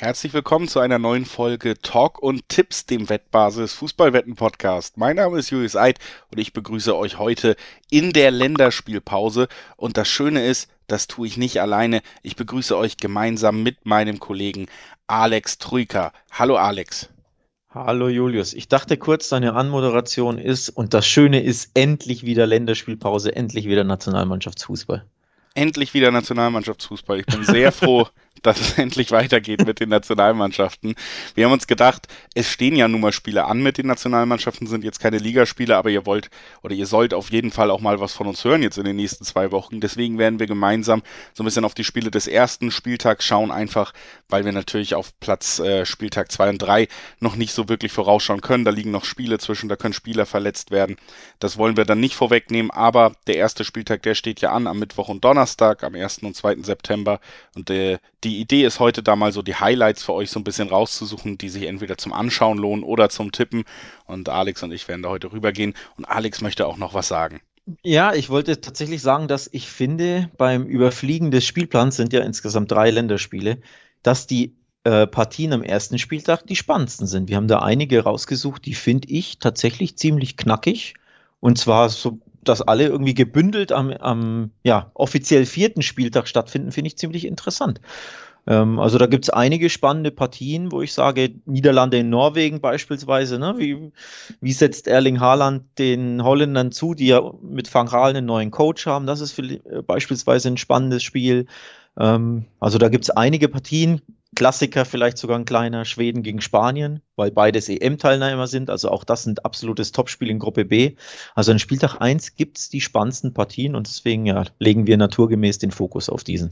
Herzlich willkommen zu einer neuen Folge Talk und Tipps, dem Wettbasis Fußballwetten-Podcast. Mein Name ist Julius Eid und ich begrüße euch heute in der Länderspielpause. Und das Schöne ist, das tue ich nicht alleine. Ich begrüße euch gemeinsam mit meinem Kollegen Alex Troika. Hallo Alex. Hallo Julius, ich dachte kurz, deine Anmoderation ist, und das Schöne ist, endlich wieder Länderspielpause, endlich wieder Nationalmannschaftsfußball. Endlich wieder Nationalmannschaftsfußball. Ich bin sehr froh, dass es endlich weitergeht mit den Nationalmannschaften. Wir haben uns gedacht, es stehen ja nun mal Spiele an mit den Nationalmannschaften, sind jetzt keine Ligaspiele, aber ihr wollt oder ihr sollt auf jeden Fall auch mal was von uns hören jetzt in den nächsten 2 Wochen. Deswegen werden wir gemeinsam so ein bisschen auf die Spiele des ersten Spieltags schauen, einfach weil wir natürlich auf Platz Spieltag 2 und 3 noch nicht so wirklich vorausschauen können. Da liegen noch Spiele zwischen, da können Spieler verletzt werden. Das wollen wir dann nicht vorwegnehmen, aber der erste Spieltag, der steht ja an am Mittwoch und Donnerstag, am 1. und 2. September. Und die Idee ist heute da mal so die Highlights für euch so ein bisschen rauszusuchen, die sich entweder zum Anschauen lohnen oder zum Tippen. Und Alex und ich werden da heute rübergehen. Und Alex möchte auch noch was sagen. Ja, ich wollte tatsächlich sagen, dass ich finde, beim Überfliegen des Spielplans sind ja insgesamt 3 Länderspiele, dass die Partien am ersten Spieltag die spannendsten sind. Wir haben da einige rausgesucht, die finde ich tatsächlich ziemlich knackig. Und zwar so, dass alle irgendwie gebündelt am ja, offiziell vierten Spieltag stattfinden, finde ich ziemlich interessant. Also da gibt es einige spannende Partien, wo ich sage, Niederlande in Norwegen beispielsweise, ne? Wie setzt Erling Haaland den Holländern zu, die ja mit Van Gaal einen neuen Coach haben? Das ist beispielsweise ein spannendes Spiel. Also da gibt es einige Partien, Klassiker vielleicht sogar ein kleiner, Schweden gegen Spanien, weil beides EM-Teilnehmer sind. Also auch das sind absolutes Topspiel in Gruppe B. Also an Spieltag 1 gibt es die spannendsten Partien und deswegen ja, legen wir naturgemäß den Fokus auf diesen.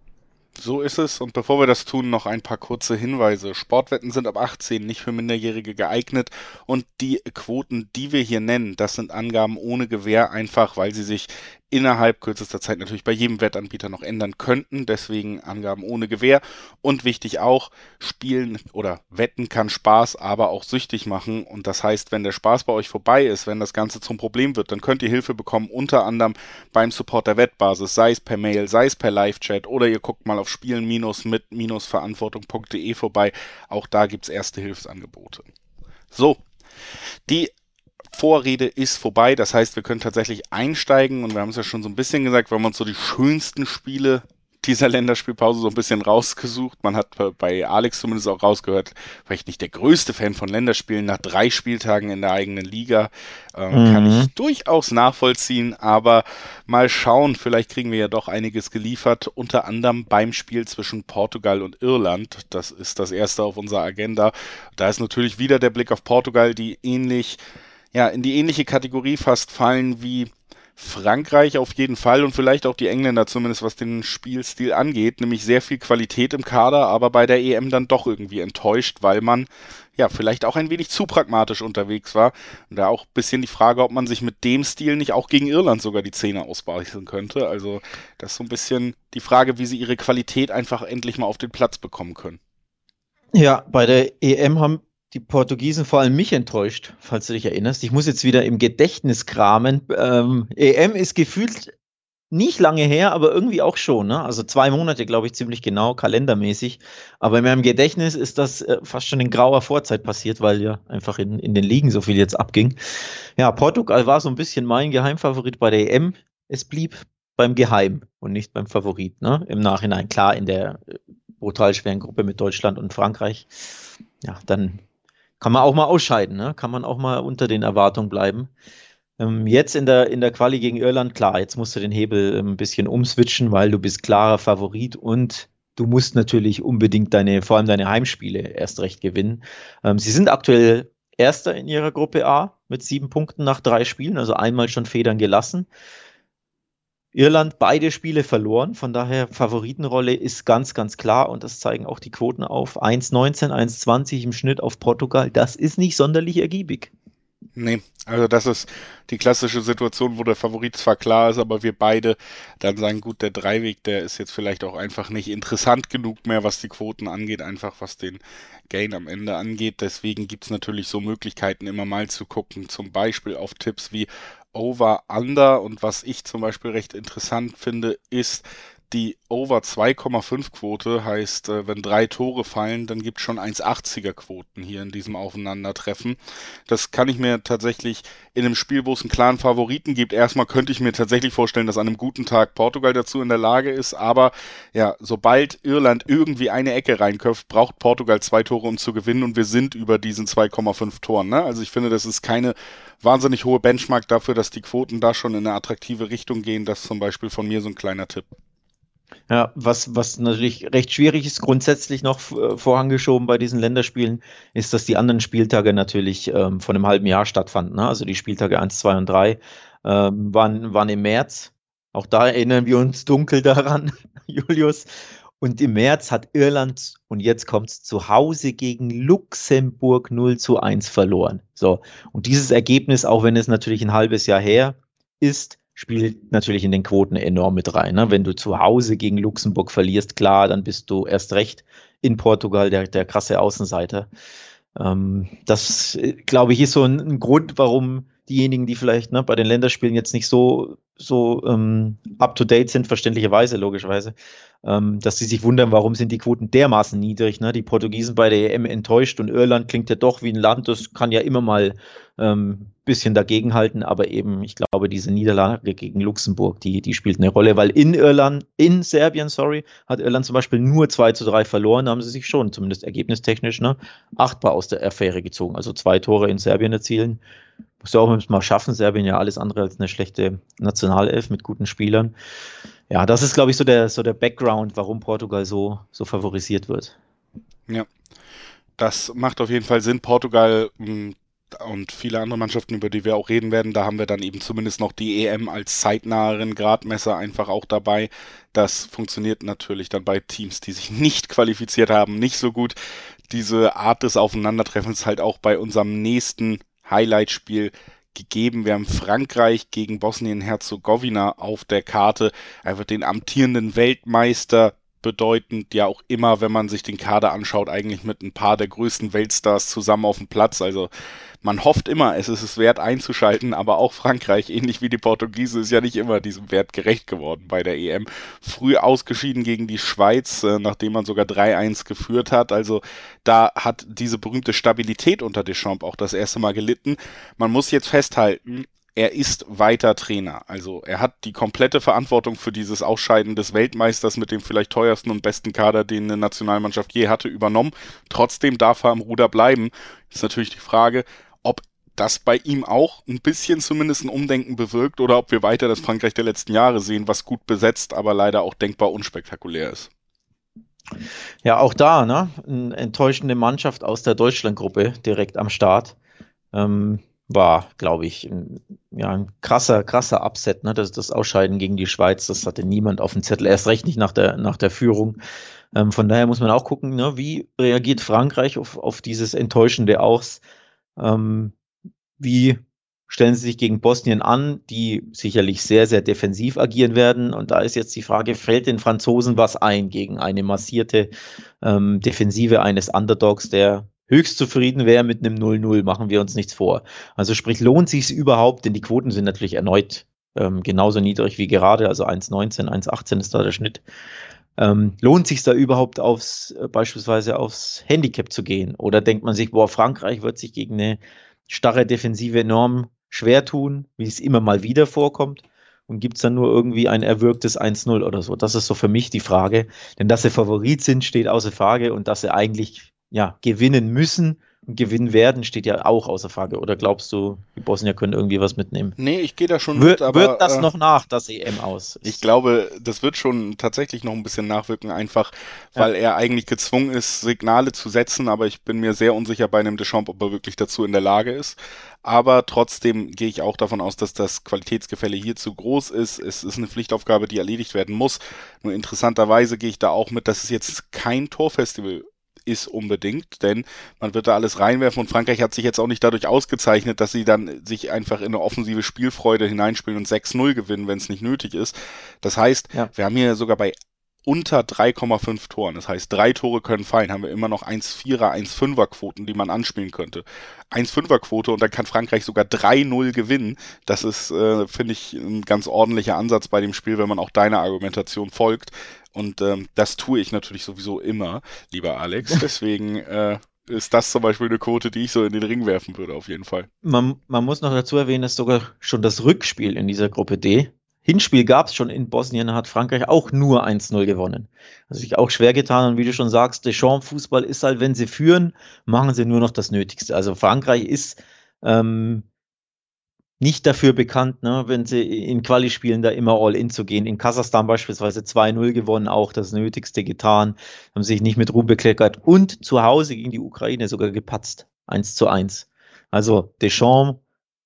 So ist es. Und bevor wir das tun, noch ein paar kurze Hinweise. Sportwetten sind ab 18 nicht für Minderjährige geeignet. Und die Quoten, die wir hier nennen, das sind Angaben ohne Gewähr, einfach weil sie sich innerhalb kürzester Zeit natürlich bei jedem Wettanbieter noch ändern könnten. Deswegen Angaben ohne Gewähr. Und wichtig auch, Spielen oder Wetten kann Spaß, aber auch süchtig machen. Und das heißt, wenn der Spaß bei euch vorbei ist, wenn das Ganze zum Problem wird, dann könnt ihr Hilfe bekommen, unter anderem beim Support der Wettbasis, sei es per Mail, sei es per Live-Chat oder ihr guckt mal auf spielen-mit-verantwortung.de vorbei. Auch da gibt es erste Hilfsangebote. So, die Vorrede ist vorbei, das heißt, wir können tatsächlich einsteigen und wir haben es ja schon so ein bisschen gesagt, wir haben uns so die schönsten Spiele dieser Länderspielpause so ein bisschen rausgesucht. Man hat bei Alex zumindest auch rausgehört, vielleicht nicht der größte Fan von Länderspielen nach 3 Spieltagen in der eigenen Liga. Kann Mhm. ich durchaus nachvollziehen, aber mal schauen, vielleicht kriegen wir ja doch einiges geliefert, unter anderem beim Spiel zwischen Portugal und Irland. Das ist das erste auf unserer Agenda. Da ist natürlich wieder der Blick auf Portugal, die ähnlich, ja, in die ähnliche Kategorie fast fallen wie Frankreich auf jeden Fall und vielleicht auch die Engländer zumindest, was den Spielstil angeht, nämlich sehr viel Qualität im Kader, aber bei der EM dann doch irgendwie enttäuscht, weil man ja vielleicht auch ein wenig zu pragmatisch unterwegs war. Und da auch ein bisschen die Frage, ob man sich mit dem Stil nicht auch gegen Irland sogar die Zähne ausbeißen könnte. Also das ist so ein bisschen die Frage, wie sie ihre Qualität einfach endlich mal auf den Platz bekommen können. Ja, bei der EM haben die Portugiesen vor allem mich enttäuscht, falls du dich erinnerst. Ich muss jetzt wieder im Gedächtnis kramen. EM ist gefühlt nicht lange her, aber irgendwie auch schon, ne? Also 2 Monate, glaube ich, ziemlich genau, kalendermäßig. Aber in meinem Gedächtnis ist das fast schon in grauer Vorzeit passiert, weil ja einfach in den Ligen so viel jetzt abging. Ja, Portugal war so ein bisschen mein Geheimfavorit bei der EM. Es blieb beim Geheim und nicht beim Favorit, ne? Im Nachhinein, klar, in der brutal schweren Gruppe mit Deutschland und Frankreich. Ja, dann kann man auch mal ausscheiden, ne? Kann man auch mal unter den Erwartungen bleiben. Jetzt in der Quali gegen Irland, klar, jetzt musst du den Hebel ein bisschen umswitchen, weil du bist klarer Favorit und du musst natürlich unbedingt vor allem deine Heimspiele erst recht gewinnen. Sie sind aktuell Erster in ihrer Gruppe A mit 7 Punkten nach 3 Spielen, also einmal schon Federn gelassen. Irland beide Spiele verloren, von daher Favoritenrolle ist ganz, ganz klar und das zeigen auch die Quoten auf. 1,19, 1,20 im Schnitt auf Portugal, das ist nicht sonderlich ergiebig. Nee, also das ist die klassische Situation, wo der Favorit zwar klar ist, aber wir beide dann sagen, gut, der Dreiweg, der ist jetzt vielleicht auch einfach nicht interessant genug mehr, was die Quoten angeht, einfach was den Gain am Ende angeht. Deswegen gibt's natürlich so Möglichkeiten, immer mal zu gucken, zum Beispiel auf Tipps wie Over, Under und was ich zum Beispiel recht interessant finde, ist, die Over 2,5 Quote, heißt, wenn 3 Tore fallen, dann gibt es schon 1,80er Quoten hier in diesem Aufeinandertreffen. Das kann ich mir tatsächlich in einem Spiel, wo es einen klaren Favoriten gibt, erstmal könnte ich mir tatsächlich vorstellen, dass an einem guten Tag Portugal dazu in der Lage ist, aber ja, sobald Irland irgendwie eine Ecke reinköpft, braucht Portugal 2 Tore, um zu gewinnen, und wir sind über diesen 2,5 Toren, ne? Also ich finde, das ist keine wahnsinnig hohe Benchmark dafür, dass die Quoten da schon in eine attraktive Richtung gehen. Das ist zum Beispiel von mir so ein kleiner Tipp. Ja, was natürlich recht schwierig ist, grundsätzlich noch vorangeschoben bei diesen Länderspielen, ist, dass die anderen Spieltage natürlich von einem halben Jahr stattfanden. Ne? Also die Spieltage 1, 2 und 3 waren im März. Auch da erinnern wir uns dunkel daran, Julius. Und im März hat Irland, und jetzt kommt es, zu Hause gegen Luxemburg 0:1 verloren. So, und dieses Ergebnis, auch wenn es natürlich ein halbes Jahr her ist, spielt natürlich in den Quoten enorm mit rein. Ne? Wenn du zu Hause gegen Luxemburg verlierst, klar, dann bist du erst recht in Portugal der krasse Außenseiter. Das, glaube ich, ist so ein Grund, warum diejenigen, die vielleicht bei den Länderspielen jetzt nicht so up-to-date sind, verständlicherweise, logischerweise, dass sie sich wundern, warum sind die Quoten dermaßen niedrig. Ne? Die Portugiesen bei der EM enttäuscht, und Irland klingt ja doch wie ein Land, das kann ja immer mal bisschen dagegenhalten, aber eben, ich glaube, diese Niederlage gegen Luxemburg, die spielt eine Rolle, weil in Serbien, hat Irland zum Beispiel nur 2:3 verloren, da haben sie sich schon, zumindest ergebnistechnisch, achtbar aus der Affäre gezogen. Also 2 Tore in Serbien erzielen. Muss ja auch mal schaffen. Serbien ja alles andere als eine schlechte Nationalelf mit guten Spielern. Ja, das ist, glaube ich, so der Background, warum Portugal so favorisiert wird. Ja, das macht auf jeden Fall Sinn. Portugal und viele andere Mannschaften, über die wir auch reden werden, da haben wir dann eben zumindest noch die EM als zeitnaheren Gradmesser einfach auch dabei. Das funktioniert natürlich dann bei Teams, die sich nicht qualifiziert haben, nicht so gut. Diese Art des Aufeinandertreffens halt auch bei unserem nächsten Highlight-Spiel gegeben. Wir haben Frankreich gegen Bosnien-Herzegowina auf der Karte, einfach den amtierenden Weltmeister, bedeutend ja auch immer, wenn man sich den Kader anschaut, eigentlich mit ein paar der größten Weltstars zusammen auf dem Platz. Also man hofft immer, es ist es wert einzuschalten, aber auch Frankreich, ähnlich wie die Portugiesen, ist ja nicht immer diesem Wert gerecht geworden bei der EM. Früh ausgeschieden gegen die Schweiz, nachdem man sogar 3:1 geführt hat. Also da hat diese berühmte Stabilität unter Deschamps auch das erste Mal gelitten. Man muss jetzt festhalten, er ist weiter Trainer. Also er hat die komplette Verantwortung für dieses Ausscheiden des Weltmeisters mit dem vielleicht teuersten und besten Kader, den eine Nationalmannschaft je hatte, übernommen. Trotzdem darf er am Ruder bleiben. Ist natürlich die Frage, ob das bei ihm auch ein bisschen zumindest ein Umdenken bewirkt oder ob wir weiter das Frankreich der letzten Jahre sehen, was gut besetzt, aber leider auch denkbar unspektakulär ist. Ja, auch da, eine enttäuschende Mannschaft aus der Deutschlandgruppe direkt am Start. War, glaube ich, ein krasser Upset, das Ausscheiden gegen die Schweiz, das hatte niemand auf dem Zettel, erst recht nicht nach der Führung. Von daher muss man auch gucken, wie reagiert Frankreich auf dieses Enttäuschende aus? Wie stellen sie sich gegen Bosnien an, die sicherlich sehr, sehr defensiv agieren werden? Und da ist jetzt die Frage, fällt den Franzosen was ein gegen eine massierte Defensive eines Underdogs, der höchst zufrieden wäre mit einem 0:0, machen wir uns nichts vor. Also sprich, lohnt sich es überhaupt, denn die Quoten sind natürlich erneut genauso niedrig wie gerade, also 1,19, 1,18 ist da der Schnitt. Lohnt sich da überhaupt beispielsweise aufs Handicap zu gehen? Oder denkt man sich, Frankreich wird sich gegen eine starre Defensive enorm schwer tun, wie es immer mal wieder vorkommt? Und gibt es dann nur irgendwie ein erwürgtes 1:0 oder so? Das ist so für mich die Frage. Denn dass sie Favorit sind, steht außer Frage, und dass sie eigentlich gewinnen müssen und gewinnen werden, steht ja auch außer Frage. Oder glaubst du, die Bosnier können irgendwie was mitnehmen? Nee, ich gehe da schon mit, aber wird das noch nach das EM aus? Ich glaube, das wird schon tatsächlich noch ein bisschen nachwirken, einfach weil er eigentlich gezwungen ist, Signale zu setzen, aber ich bin mir sehr unsicher bei einem Deschamps, ob er wirklich dazu in der Lage ist. Aber trotzdem gehe ich auch davon aus, dass das Qualitätsgefälle hier zu groß ist. Es ist eine Pflichtaufgabe, die erledigt werden muss. Nur interessanterweise gehe ich da auch mit, dass es jetzt kein Torfestival ist unbedingt, denn man wird da alles reinwerfen, und Frankreich hat sich jetzt auch nicht dadurch ausgezeichnet, dass sie dann sich einfach in eine offensive Spielfreude hineinspielen und 6:0 gewinnen, wenn es nicht nötig ist. Das heißt, wir haben hier sogar bei unter 3,5 Toren. Das heißt, 3 Tore können fallen. Haben wir immer noch 1,4er, 1,5er Quoten, die man anspielen könnte. 1,5er Quote und dann kann Frankreich sogar 3-0 gewinnen. Das ist, finde ich, ein ganz ordentlicher Ansatz bei dem Spiel, wenn man auch deiner Argumentation folgt. Und das tue ich natürlich sowieso immer, lieber Alex. Deswegen ist das zum Beispiel eine Quote, die ich so in den Ring werfen würde, auf jeden Fall. Man muss noch dazu erwähnen, dass sogar schon das Rückspiel in dieser Gruppe D, Hinspiel gab es schon in Bosnien, hat Frankreich auch nur 1-0 gewonnen. Also sich auch schwer getan und wie du schon sagst, Deschamps-Fußball ist halt, wenn sie führen, machen sie nur noch das Nötigste. Also Frankreich ist nicht dafür bekannt, ne, wenn sie in Quali-Spielen da immer all-in zu gehen. In Kasachstan beispielsweise 2-0 gewonnen, auch das Nötigste getan, haben sich nicht mit Ruhm bekleckert und zu Hause gegen die Ukraine sogar gepatzt, 1-1. Also Deschamps,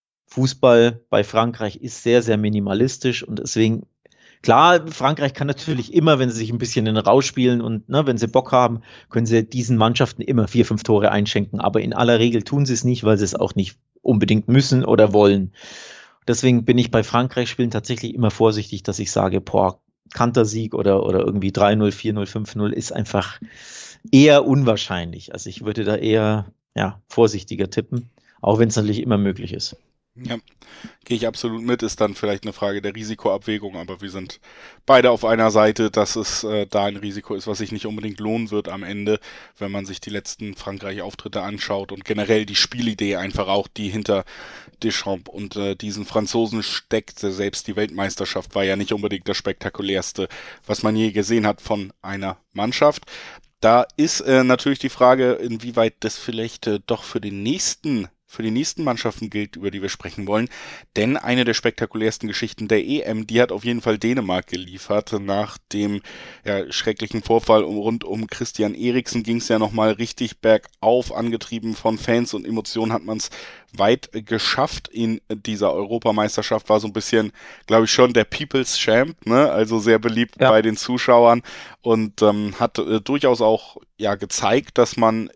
Fußball bei Frankreich ist sehr, sehr minimalistisch und deswegen, klar, Frankreich kann natürlich immer, wenn sie sich ein bisschen in den Rausch spielen und ne, wenn sie Bock haben, können sie diesen Mannschaften immer 4, 5 Tore einschenken, aber in aller Regel tun sie es nicht, weil sie es auch nicht unbedingt müssen oder wollen. Deswegen bin ich bei Frankreich-Spielen tatsächlich immer vorsichtig, dass ich sage, boah, Kantersieg oder irgendwie 3-0, 4-0, 5-0 ist einfach eher unwahrscheinlich. Also ich würde da eher vorsichtiger tippen, auch wenn es natürlich immer möglich ist. Ja, gehe ich absolut mit, ist dann vielleicht eine Frage der Risikoabwägung, aber wir sind beide auf einer Seite, dass es da ein Risiko ist, was sich nicht unbedingt lohnen wird am Ende, wenn man sich die letzten Frankreich-Auftritte anschaut und generell die Spielidee einfach auch, die hinter Deschamps und diesen Franzosen steckt. Selbst die Weltmeisterschaft war ja nicht unbedingt das spektakulärste, was man je gesehen hat von einer Mannschaft. Da ist natürlich die Frage, inwieweit das vielleicht doch für die nächsten Mannschaften gilt, über die wir sprechen wollen. Denn eine der spektakulärsten Geschichten der EM, die hat auf jeden Fall Dänemark geliefert. Nach dem schrecklichen Vorfall rund um Christian Eriksen ging es ja nochmal richtig bergauf, angetrieben von Fans und Emotionen hat man es weit geschafft in dieser Europameisterschaft. War so ein bisschen, glaube ich, schon der People's Champ, ne? Also sehr beliebt bei den Zuschauern und hat durchaus auch gezeigt, dass man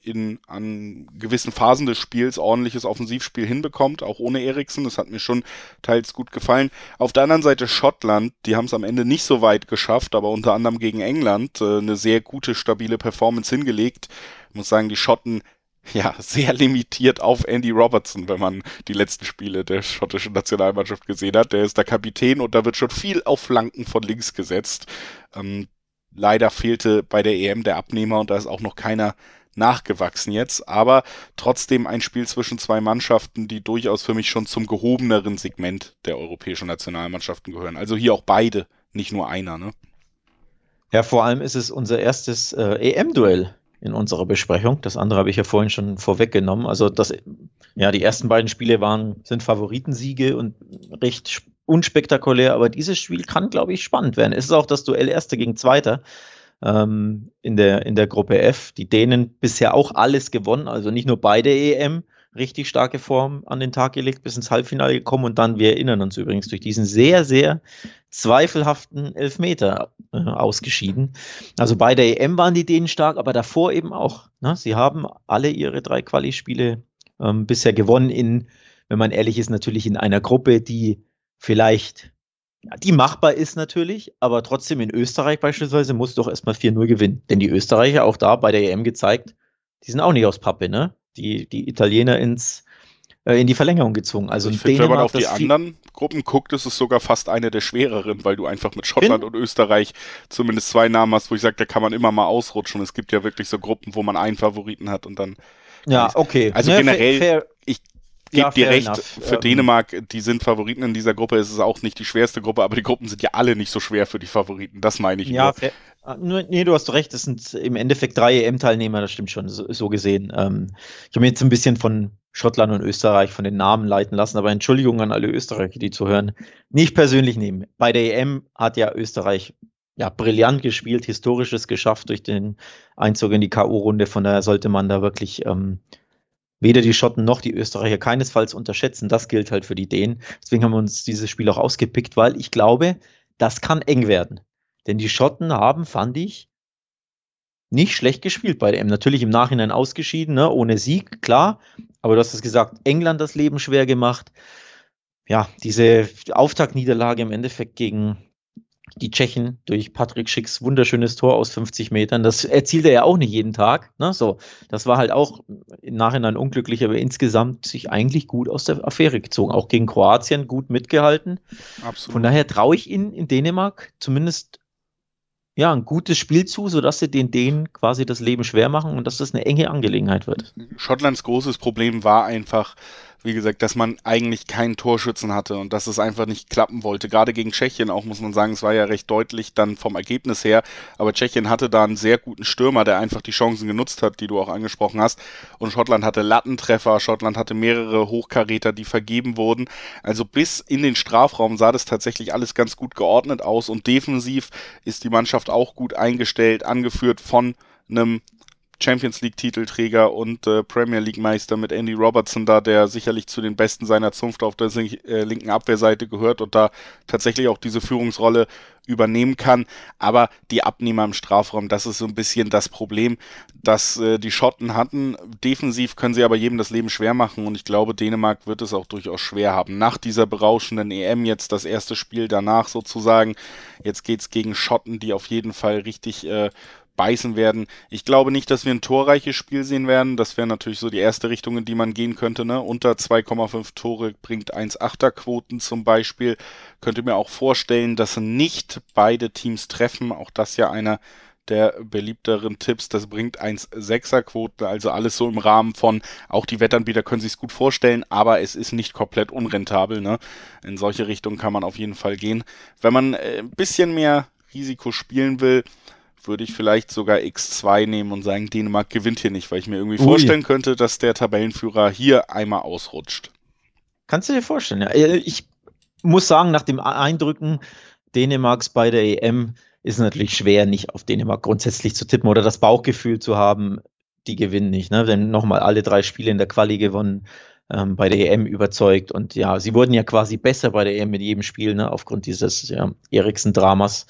an gewissen Phasen des Spiels ordentliches Offensivspiel hinbekommt, auch ohne Eriksen. Das hat mir schon teils gut gefallen. Auf der anderen Seite Schottland, die haben es am Ende nicht so weit geschafft, aber unter anderem gegen England eine sehr gute, stabile Performance hingelegt. Ich muss sagen, die Schotten sehr limitiert auf Andy Robertson, wenn man die letzten Spiele der schottischen Nationalmannschaft gesehen hat. Der ist der Kapitän und da wird schon viel auf Flanken von links gesetzt. Leider fehlte bei der EM der Abnehmer und da ist auch noch keiner nachgewachsen jetzt, aber trotzdem ein Spiel zwischen zwei Mannschaften, die durchaus für mich schon zum gehobeneren Segment der europäischen Nationalmannschaften gehören. Also hier auch beide, nicht nur einer, ne? Ja, vor allem ist es unser erstes EM-Duell in unserer Besprechung. Das andere habe ich ja vorhin schon vorweggenommen. Also die ersten beiden Spiele sind Favoritensiege und recht unspektakulär, aber dieses Spiel kann, glaube ich, spannend werden. Es ist auch das Duell Erster gegen Zweiter in der Gruppe F. Die Dänen bisher auch alles gewonnen, also nicht nur bei der EM richtig starke Form an den Tag gelegt, bis ins Halbfinale gekommen und dann, wir erinnern uns übrigens, durch diesen sehr, sehr zweifelhaften Elfmeter ausgeschieden. Also bei der EM waren die Dänen stark, aber davor eben auch. Ne? Sie haben alle ihre 3 Quali-Spiele bisher gewonnen wenn man ehrlich ist, natürlich in einer Gruppe, die vielleicht die machbar ist natürlich, aber trotzdem in Österreich beispielsweise muss doch erstmal 4-0 gewinnen. Denn die Österreicher, auch da bei der EM gezeigt, die sind auch nicht aus Pappe, ne? Die Italiener in die Verlängerung gezwungen. Also ich finde, wenn man auf die anderen Gruppen guckt, ist es sogar fast eine der schwereren, weil du einfach mit Schottland und Österreich zumindest 2 Namen hast, wo ich sage, da kann man immer mal ausrutschen. Es gibt ja wirklich so Gruppen, wo man einen Favoriten hat und dann... Ja, okay. Also generell, ich gebe dir recht, für Dänemark, die sind Favoriten in dieser Gruppe, es ist auch nicht die schwerste Gruppe, aber die Gruppen sind ja alle nicht so schwer für die Favoriten, das meine ich nur. Nee, du hast recht, das sind im Endeffekt 3 EM-Teilnehmer, das stimmt schon, so gesehen. Ich habe mir jetzt ein bisschen von Schottland und Österreich von den Namen leiten lassen, aber Entschuldigung an alle Österreicher, die zuhören, nicht persönlich nehmen. Bei der EM hat ja Österreich brillant gespielt, Historisches geschafft durch den Einzug in die K.O.-Runde, von daher sollte man da wirklich weder die Schotten noch die Österreicher keinesfalls unterschätzen. Das gilt halt für die Dänen. Deswegen haben wir uns dieses Spiel auch ausgepickt, weil ich glaube, das kann eng werden. Denn die Schotten haben, fand ich, nicht schlecht gespielt bei der EM. Natürlich im Nachhinein ausgeschieden, ne? Ohne Sieg, klar. Aber du hast es gesagt, England das Leben schwer gemacht. Ja, diese Auftaktniederlage im Endeffekt gegen die Tschechen durch Patrick Schicks wunderschönes Tor aus 50 Metern. Das erzielt er ja auch nicht jeden Tag. Ne? So, das war halt auch im Nachhinein unglücklich, aber insgesamt sich eigentlich gut aus der Affäre gezogen. Auch gegen Kroatien gut mitgehalten. Absolut. Von daher traue ich ihnen in Dänemark zumindest ja, ein gutes Spiel zu, sodass sie den Dänen quasi das Leben schwer machen und dass das eine enge Angelegenheit wird. Schottlands großes Problem war einfach, wie gesagt, dass man eigentlich keinen Torschützen hatte und dass es einfach nicht klappen wollte. Gerade gegen Tschechien auch, muss man sagen, es war ja recht deutlich dann vom Ergebnis her, aber Tschechien hatte da einen sehr guten Stürmer, der einfach die Chancen genutzt hat, die du auch angesprochen hast, und Schottland hatte Lattentreffer, Schottland hatte mehrere Hochkaräter, die vergeben wurden, also bis in den Strafraum sah das tatsächlich alles ganz gut geordnet aus und defensiv ist die Mannschaft auch gut eingestellt, angeführt von einem Champions League Titelträger und Premier League Meister mit Andy Robertson da, der sicherlich zu den Besten seiner Zunft auf der linken Abwehrseite gehört und da tatsächlich auch diese Führungsrolle übernehmen kann. Aber die Abnehmer im Strafraum, das ist so ein bisschen das Problem, das die Schotten hatten. Defensiv können sie aber jedem das Leben schwer machen und ich glaube, Dänemark wird es auch durchaus schwer haben. Nach dieser berauschenden EM jetzt das erste Spiel danach sozusagen. Jetzt geht's gegen Schotten, die auf jeden Fall richtig beißen werden. Ich glaube nicht, dass wir ein torreiches Spiel sehen werden. Das wäre natürlich so die erste Richtung, in die man gehen könnte. Ne? Unter 2,5 Tore bringt 1,8er Quoten zum Beispiel. Könnte mir auch vorstellen, dass nicht beide Teams treffen. Auch das ja einer der beliebteren Tipps. Das bringt 1,6er Quoten. Also alles so im Rahmen von, auch die Wettanbieter können sich es gut vorstellen, aber es ist nicht komplett unrentabel. Ne? In solche Richtungen kann man auf jeden Fall gehen. Wenn man ein bisschen mehr Risiko spielen will, würde ich vielleicht sogar X2 nehmen und sagen, Dänemark gewinnt hier nicht, weil ich mir irgendwie vorstellen könnte, dass der Tabellenführer hier einmal ausrutscht. Kannst du dir vorstellen, ja. Ich muss sagen, nach den Eindrücken Dänemarks bei der EM ist es natürlich schwer, nicht auf Dänemark grundsätzlich zu tippen oder das Bauchgefühl zu haben, die gewinnen nicht. Ne? Denn nochmal alle 3 Spiele in der Quali gewonnen, bei der EM überzeugt. Und ja, sie wurden ja quasi besser bei der EM mit jedem Spiel, ne? Aufgrund dieses Eriksen-Dramas.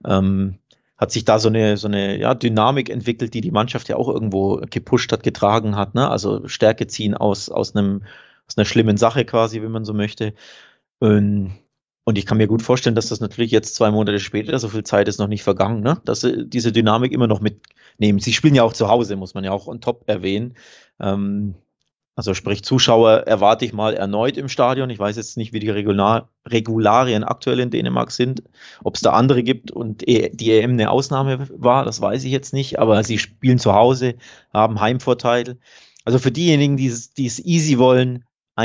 Hat sich da so eine ja, Dynamik entwickelt, die Mannschaft ja auch irgendwo gepusht hat, getragen hat. Ne? Also Stärke ziehen aus einer schlimmen Sache quasi, wenn man so möchte. Und ich kann mir gut vorstellen, dass das natürlich jetzt 2 Monate später, so viel Zeit ist noch nicht vergangen, ne? Dass sie diese Dynamik immer noch mitnehmen. Sie spielen ja auch zu Hause, muss man ja auch on top erwähnen. Also sprich, Zuschauer erwarte ich mal erneut im Stadion. Ich weiß jetzt nicht, wie die Regularien aktuell in Dänemark sind, ob es da andere gibt und die EM eine Ausnahme war, das weiß ich jetzt nicht, aber sie spielen zu Hause, haben Heimvorteil. Also für diejenigen, die es easy wollen,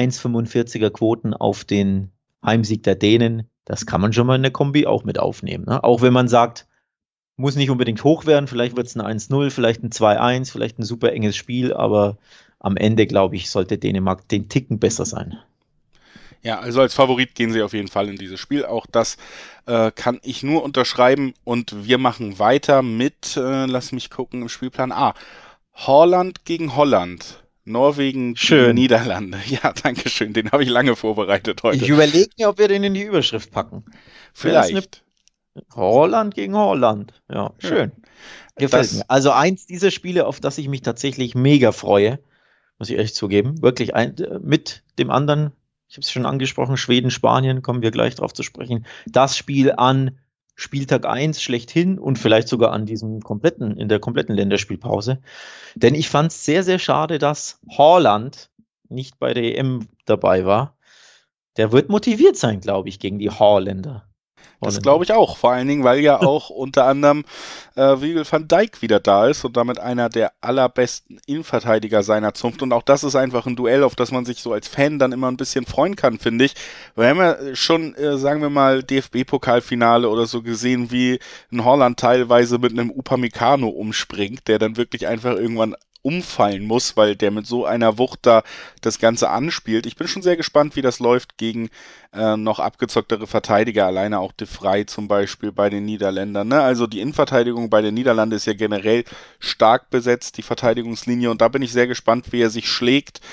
1,45er Quoten auf den Heimsieg der Dänen, das kann man schon mal in der Kombi auch mit aufnehmen. Ne? Auch wenn man sagt, muss nicht unbedingt hoch werden, vielleicht wird es ein 1-0, vielleicht ein 2-1, vielleicht ein super enges Spiel, aber am Ende, glaube ich, sollte Dänemark den Ticken besser sein. Ja, also als Favorit gehen sie auf jeden Fall in dieses Spiel. Auch das kann ich nur unterschreiben. Und wir machen weiter mit, lass mich gucken im Spielplan. Holland gegen Holland. Norwegen gegen Niederlande. Ja, danke schön. Den habe ich lange vorbereitet heute. Ich überlege mir, ob wir den in die Überschrift packen. Vielleicht. Holland gegen Holland. Ja, schön. Gefällt mir. Also eins dieser Spiele, auf das ich mich tatsächlich mega freue, muss ich echt zugeben. Wirklich mit dem anderen, ich habe es schon angesprochen, Schweden, Spanien, kommen wir gleich drauf zu sprechen. Das Spiel an Spieltag 1 schlechthin und vielleicht sogar an in der kompletten Länderspielpause. Denn ich fand es sehr, sehr schade, dass Haaland nicht bei der EM dabei war. Der wird motiviert sein, glaube ich, gegen die Holländer. Das glaube ich auch, vor allen Dingen, weil ja auch unter anderem Virgil van Dijk wieder da ist und damit einer der allerbesten Innenverteidiger seiner Zunft. Und auch das ist einfach ein Duell, auf das man sich so als Fan dann immer ein bisschen freuen kann, finde ich. Wir haben ja schon, sagen wir mal, DFB-Pokalfinale oder so gesehen, wie ein Holland teilweise mit einem Upamecano umspringt, der dann wirklich einfach irgendwann umfallen muss, weil der mit so einer Wucht da das Ganze anspielt. Ich bin schon sehr gespannt, wie das läuft gegen noch abgezocktere Verteidiger, alleine auch De Vrij zum Beispiel bei den Niederländern. Ne? Also die Innenverteidigung bei den Niederlanden ist ja generell stark besetzt, die Verteidigungslinie, und da bin ich sehr gespannt, wie er sich schlägt.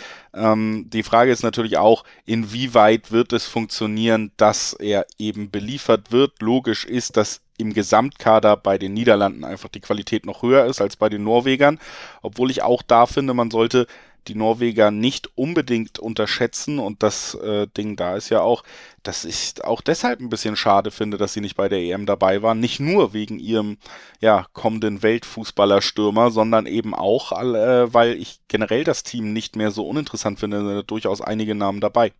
Die Frage ist natürlich auch, inwieweit wird es funktionieren, dass er eben beliefert wird. Logisch ist, dass im Gesamtkader bei den Niederlanden einfach die Qualität noch höher ist als bei den Norwegern, obwohl ich auch da finde, man sollte die Norweger nicht unbedingt unterschätzen und das Ding da ist ja auch, dass ich auch deshalb ein bisschen schade finde, dass sie nicht bei der EM dabei waren. Nicht nur wegen ihrem kommenden Weltfußballerstürmer, sondern eben auch, weil ich generell das Team nicht mehr so uninteressant finde. Da sind durchaus einige Namen dabei.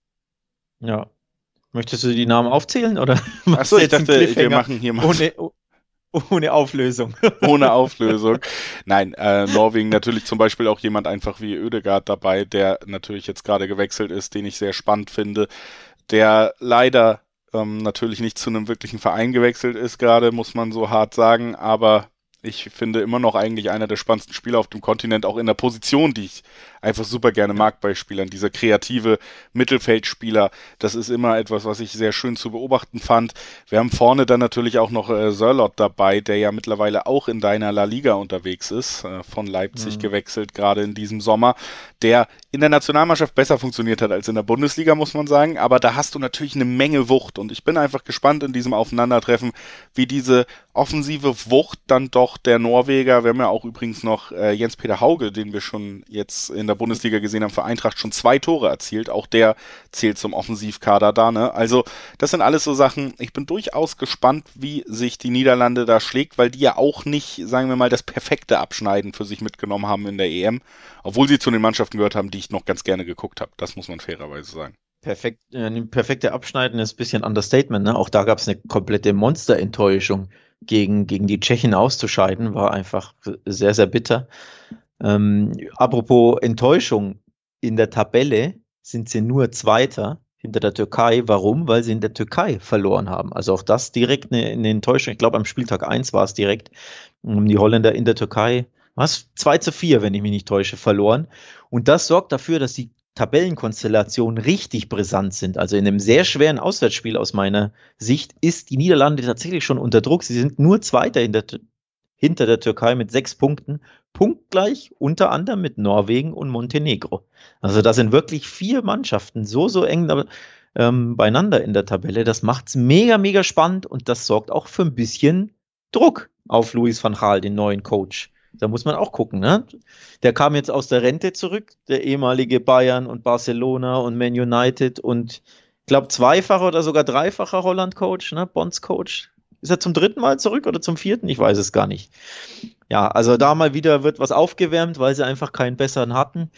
Ja. Möchtest du die Namen aufzählen oder machst Achso, du ich jetzt einen dachte, wir Cliffhanger machen hier mal ohne Auflösung? ohne Auflösung. Nein, Norwegen natürlich zum Beispiel auch jemand einfach wie Ødegaard dabei, der natürlich jetzt gerade gewechselt ist, den ich sehr spannend finde, der leider natürlich nicht zu einem wirklichen Verein gewechselt ist gerade, muss man so hart sagen, aber ich finde immer noch eigentlich einer der spannendsten Spieler auf dem Kontinent, auch in der Position, die ich einfach super gerne mag bei Spielern. Dieser kreative Mittelfeldspieler, das ist immer etwas, was ich sehr schön zu beobachten fand. Wir haben vorne dann natürlich auch noch Sørloth dabei, der ja mittlerweile auch in deiner La Liga unterwegs ist, von Leipzig gewechselt, gerade in diesem Sommer, der in der Nationalmannschaft besser funktioniert hat als in der Bundesliga, muss man sagen, aber da hast du natürlich eine Menge Wucht und ich bin einfach gespannt in diesem Aufeinandertreffen, wie diese offensive Wucht dann doch der Norweger, wir haben ja auch übrigens noch Jens-Peter Hauge, den wir schon jetzt in der Bundesliga gesehen haben, für Eintracht schon 2 Tore erzielt, auch der zählt zum Offensivkader da, ne? Also das sind alles so Sachen, ich bin durchaus gespannt, wie sich die Niederlande da schlägt, weil die ja auch nicht, sagen wir mal, das perfekte Abschneiden für sich mitgenommen haben in der EM, obwohl sie zu den Mannschaften gehört haben, die ich noch ganz gerne geguckt habe, das muss man fairerweise sagen. Ein perfekter Abschneiden ist ein bisschen Understatement, ne? Auch da gab es eine komplette Monsterenttäuschung. Gegen die Tschechen auszuscheiden, war einfach sehr, sehr bitter. Apropos Enttäuschung, in der Tabelle sind sie nur Zweiter hinter der Türkei. Warum? Weil sie in der Türkei verloren haben. Also auch das direkt eine Enttäuschung. Ich glaube, am Spieltag 1 war es direkt. Die Holländer in der Türkei, was? 2:4, wenn ich mich nicht täusche, verloren. Und das sorgt dafür, dass die Tabellenkonstellationen richtig brisant sind. Also in einem sehr schweren Auswärtsspiel aus meiner Sicht ist die Niederlande tatsächlich schon unter Druck. Sie sind nur Zweiter hinter der Türkei mit 6 Punkten, punktgleich unter anderem mit Norwegen und Montenegro. Also da sind wirklich 4 Mannschaften so eng beieinander in der Tabelle. Das macht es mega, mega spannend und das sorgt auch für ein bisschen Druck auf Louis van Gaal, den neuen Coach. Da muss man auch gucken, ne? Der kam jetzt aus der Rente zurück, der ehemalige Bayern und Barcelona und Man United und ich glaube zweifacher oder sogar dreifacher Holland-Coach, ne? Bonds-Coach. Ist er zum 3. Mal zurück oder zum 4.? Ich weiß es gar nicht. Ja, also da mal wieder wird was aufgewärmt, weil sie einfach keinen besseren hatten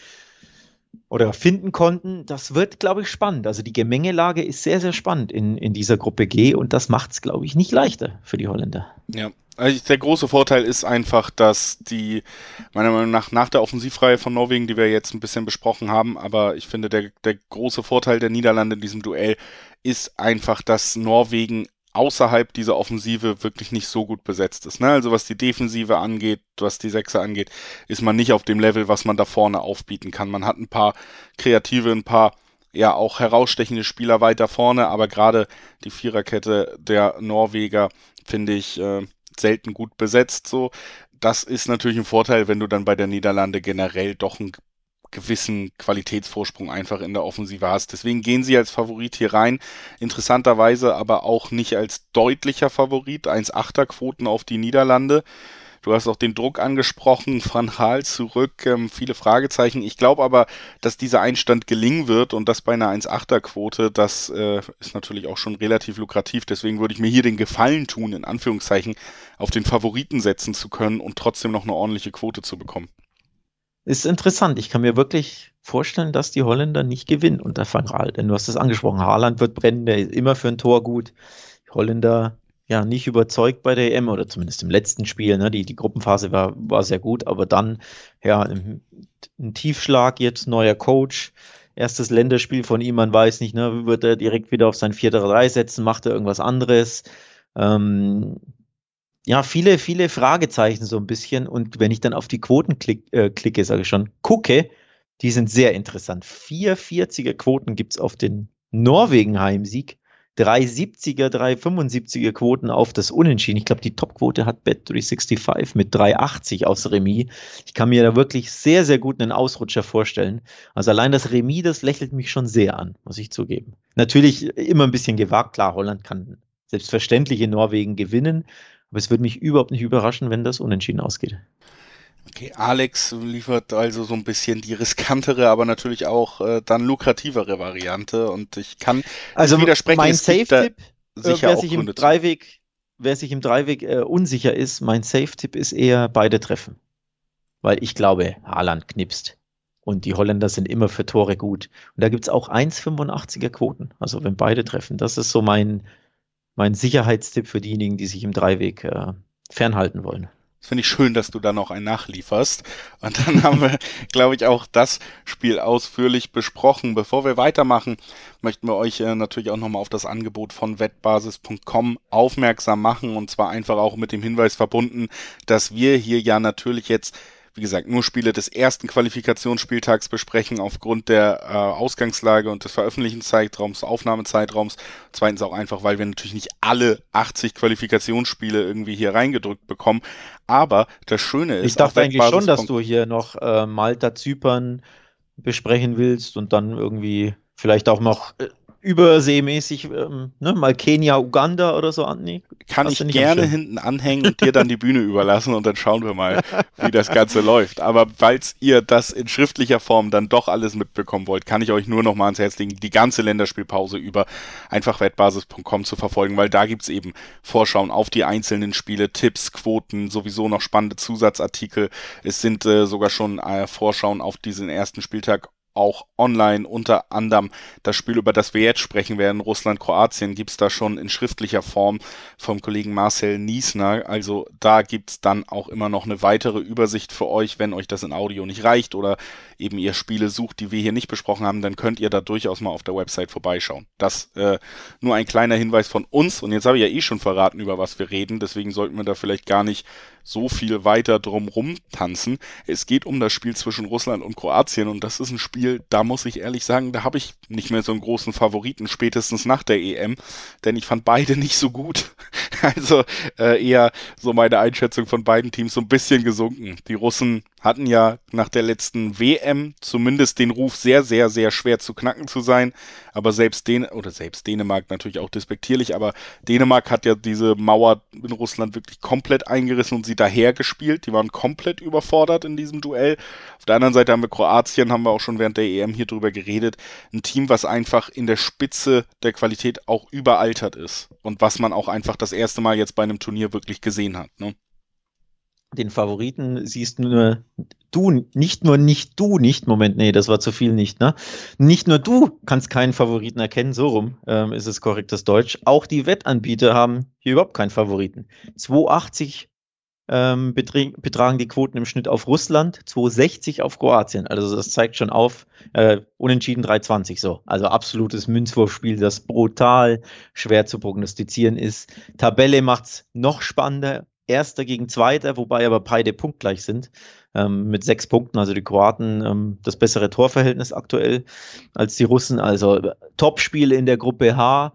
oder finden konnten. Das wird, glaube ich, spannend. Also die Gemengelage ist sehr, sehr spannend in dieser Gruppe G und das macht es, glaube ich, nicht leichter für die Holländer. Ja, also der große Vorteil ist einfach, dass die, meiner Meinung nach der Offensivreihe von Norwegen, die wir jetzt ein bisschen besprochen haben, aber ich finde, der große Vorteil der Niederlande in diesem Duell ist einfach, dass Norwegen außerhalb dieser Offensive wirklich nicht so gut besetzt ist. Ne? Also was die Defensive angeht, was die Sechser angeht, ist man nicht auf dem Level, was man da vorne aufbieten kann. Man hat ein paar kreative, ein paar auch herausstechende Spieler weiter vorne, aber gerade die Viererkette der Norweger finde ich selten gut besetzt. So, das ist natürlich ein Vorteil, wenn du dann bei der Niederlande generell doch einen gewissen Qualitätsvorsprung einfach in der Offensive hast. Deswegen gehen sie als Favorit hier rein. Interessanterweise aber auch nicht als deutlicher Favorit. 1,8er Quoten auf die Niederlande. Du hast auch den Druck angesprochen, Van Gaal zurück, viele Fragezeichen. Ich glaube aber, dass dieser Einstand gelingen wird und das bei einer 1,8er Quote, das ist natürlich auch schon relativ lukrativ. Deswegen würde ich mir hier den Gefallen tun, in Anführungszeichen, auf den Favoriten setzen zu können und trotzdem noch eine ordentliche Quote zu bekommen. Ist interessant. Ich kann mir wirklich vorstellen, dass die Holländer nicht gewinnen unter Van Gaal. Denn du hast es angesprochen, Haaland wird brennen, der ist immer für ein Tor gut. Die Holländer nicht überzeugt bei der EM oder zumindest im letzten Spiel. Ne? Die Gruppenphase war sehr gut, aber dann ein Tiefschlag, jetzt neuer Coach, erstes Länderspiel von ihm, man weiß nicht, ne? Wird er direkt wieder auf sein 4-3 setzen, macht er irgendwas anderes? Viele Fragezeichen so ein bisschen. Und wenn ich dann auf die Quoten klicke, sage ich schon, gucke, die sind sehr interessant. 4,40er Quoten gibt es auf den Norwegen-Heimsieg, 3,70er, 3,75er Quoten auf das Unentschieden. Ich glaube, die Topquote hat Bet365 mit 3,80 aus Remis. Ich kann mir da wirklich sehr, sehr gut einen Ausrutscher vorstellen. Also allein das Remis, das lächelt mich schon sehr an, muss ich zugeben. Natürlich immer ein bisschen gewagt. Klar, Holland kann selbstverständlich in Norwegen gewinnen. Aber es würde mich überhaupt nicht überraschen, wenn das unentschieden ausgeht. Okay, Alex liefert also so ein bisschen die riskantere, aber natürlich auch dann lukrativere Variante und ich kann nicht Also widersprechen, mein es gibt da Safe-Tipp, sicher auch Gründe zu. Wer sich im Dreiweg unsicher ist, mein Safe-Tipp ist eher beide treffen. Weil ich glaube, Haaland knipst. Und die Holländer sind immer für Tore gut. Und da gibt es auch 1,85er Quoten. Also wenn beide treffen, das ist so mein Sicherheitstipp für diejenigen, die sich im Dreiweg fernhalten wollen. Das finde ich schön, dass du da noch einen nachlieferst. Und dann haben wir, glaube ich, auch das Spiel ausführlich besprochen. Bevor wir weitermachen, möchten wir euch natürlich auch nochmal auf das Angebot von wettbasis.com aufmerksam machen. Und zwar einfach auch mit dem Hinweis verbunden, dass wir hier ja natürlich jetzt, wie gesagt, nur Spiele des ersten Qualifikationsspieltags besprechen aufgrund der Ausgangslage und des Veröffentlichungszeitraums, Aufnahmezeitraums. Zweitens auch einfach, weil wir natürlich nicht alle 80 Qualifikationsspiele irgendwie hier reingedrückt bekommen. Aber das Schöne ist, Ich dachte eigentlich schon, dass Wettbasis. du hier noch Malta, Zypern besprechen willst und dann irgendwie vielleicht auch noch überseemäßig ne, mal Kenia, Uganda oder so an. Nee, Kann hast du ich nicht am gerne Schirm. hinten anhängen und dir dann die Bühne überlassen und dann schauen wir mal, wie das Ganze läuft. Aber falls ihr das in schriftlicher Form dann doch alles mitbekommen wollt, kann ich euch nur noch mal ans Herz legen, die ganze Länderspielpause über einfach wettbasis.com zu verfolgen, weil da gibt's eben Vorschauen auf die einzelnen Spiele, Tipps, Quoten, sowieso noch spannende Zusatzartikel. Es sind sogar schon Vorschauen auf diesen ersten Spieltag auch online, unter anderem das Spiel, über das wir jetzt sprechen werden, Russland-Kroatien, gibt's da schon in schriftlicher Form vom Kollegen Marcel Niesner. Also da gibt's dann auch immer noch eine weitere Übersicht für euch, wenn euch das in Audio nicht reicht oder eben ihr Spiele sucht, die wir hier nicht besprochen haben, dann könnt ihr da durchaus mal auf der Website vorbeischauen. Das nur ein kleiner Hinweis von uns und jetzt habe ich ja eh schon verraten, über was wir reden, deswegen sollten wir da vielleicht gar nicht so viel weiter drum rumtanzen. Es geht um das Spiel zwischen Russland und Kroatien und das ist ein Spiel, da muss ich ehrlich sagen, da habe ich nicht mehr so einen großen Favoriten, spätestens nach der EM, denn ich fand beide nicht so gut. Also eher so meine Einschätzung von beiden Teams so ein bisschen gesunken. Die Russen hatten ja nach der letzten WM zumindest den Ruf, sehr, sehr, sehr schwer zu knacken zu sein, aber selbst Dänemark natürlich auch despektierlich, aber Dänemark hat ja diese Mauer in Russland wirklich komplett eingerissen und sie dahergespielt. Die waren komplett überfordert in diesem Duell. Auf der anderen Seite haben wir Kroatien, haben wir auch schon während der EM hier drüber geredet. Ein Team, was einfach in der Spitze der Qualität auch überaltert ist. Und was man auch einfach das erste Mal jetzt bei einem Turnier wirklich gesehen hat. Ne? Den Favoriten siehst nur du, nicht, Moment, nee, das war zu viel nicht, ne? Nicht nur du kannst keinen Favoriten erkennen, so rum ist es korrektes Deutsch. Auch die Wettanbieter haben hier überhaupt keinen Favoriten. 2,80 betragen die Quoten im Schnitt auf Russland, 2,60 auf Kroatien. Also das zeigt schon auf, unentschieden 3,20 so. Also absolutes Münzwurfspiel, das brutal schwer zu prognostizieren ist. Tabelle macht's noch spannender. Erster gegen Zweiter, wobei aber beide punktgleich sind, mit 6 Punkten. Also die Kroaten das bessere Torverhältnis aktuell als die Russen. Also Topspiele in der Gruppe H.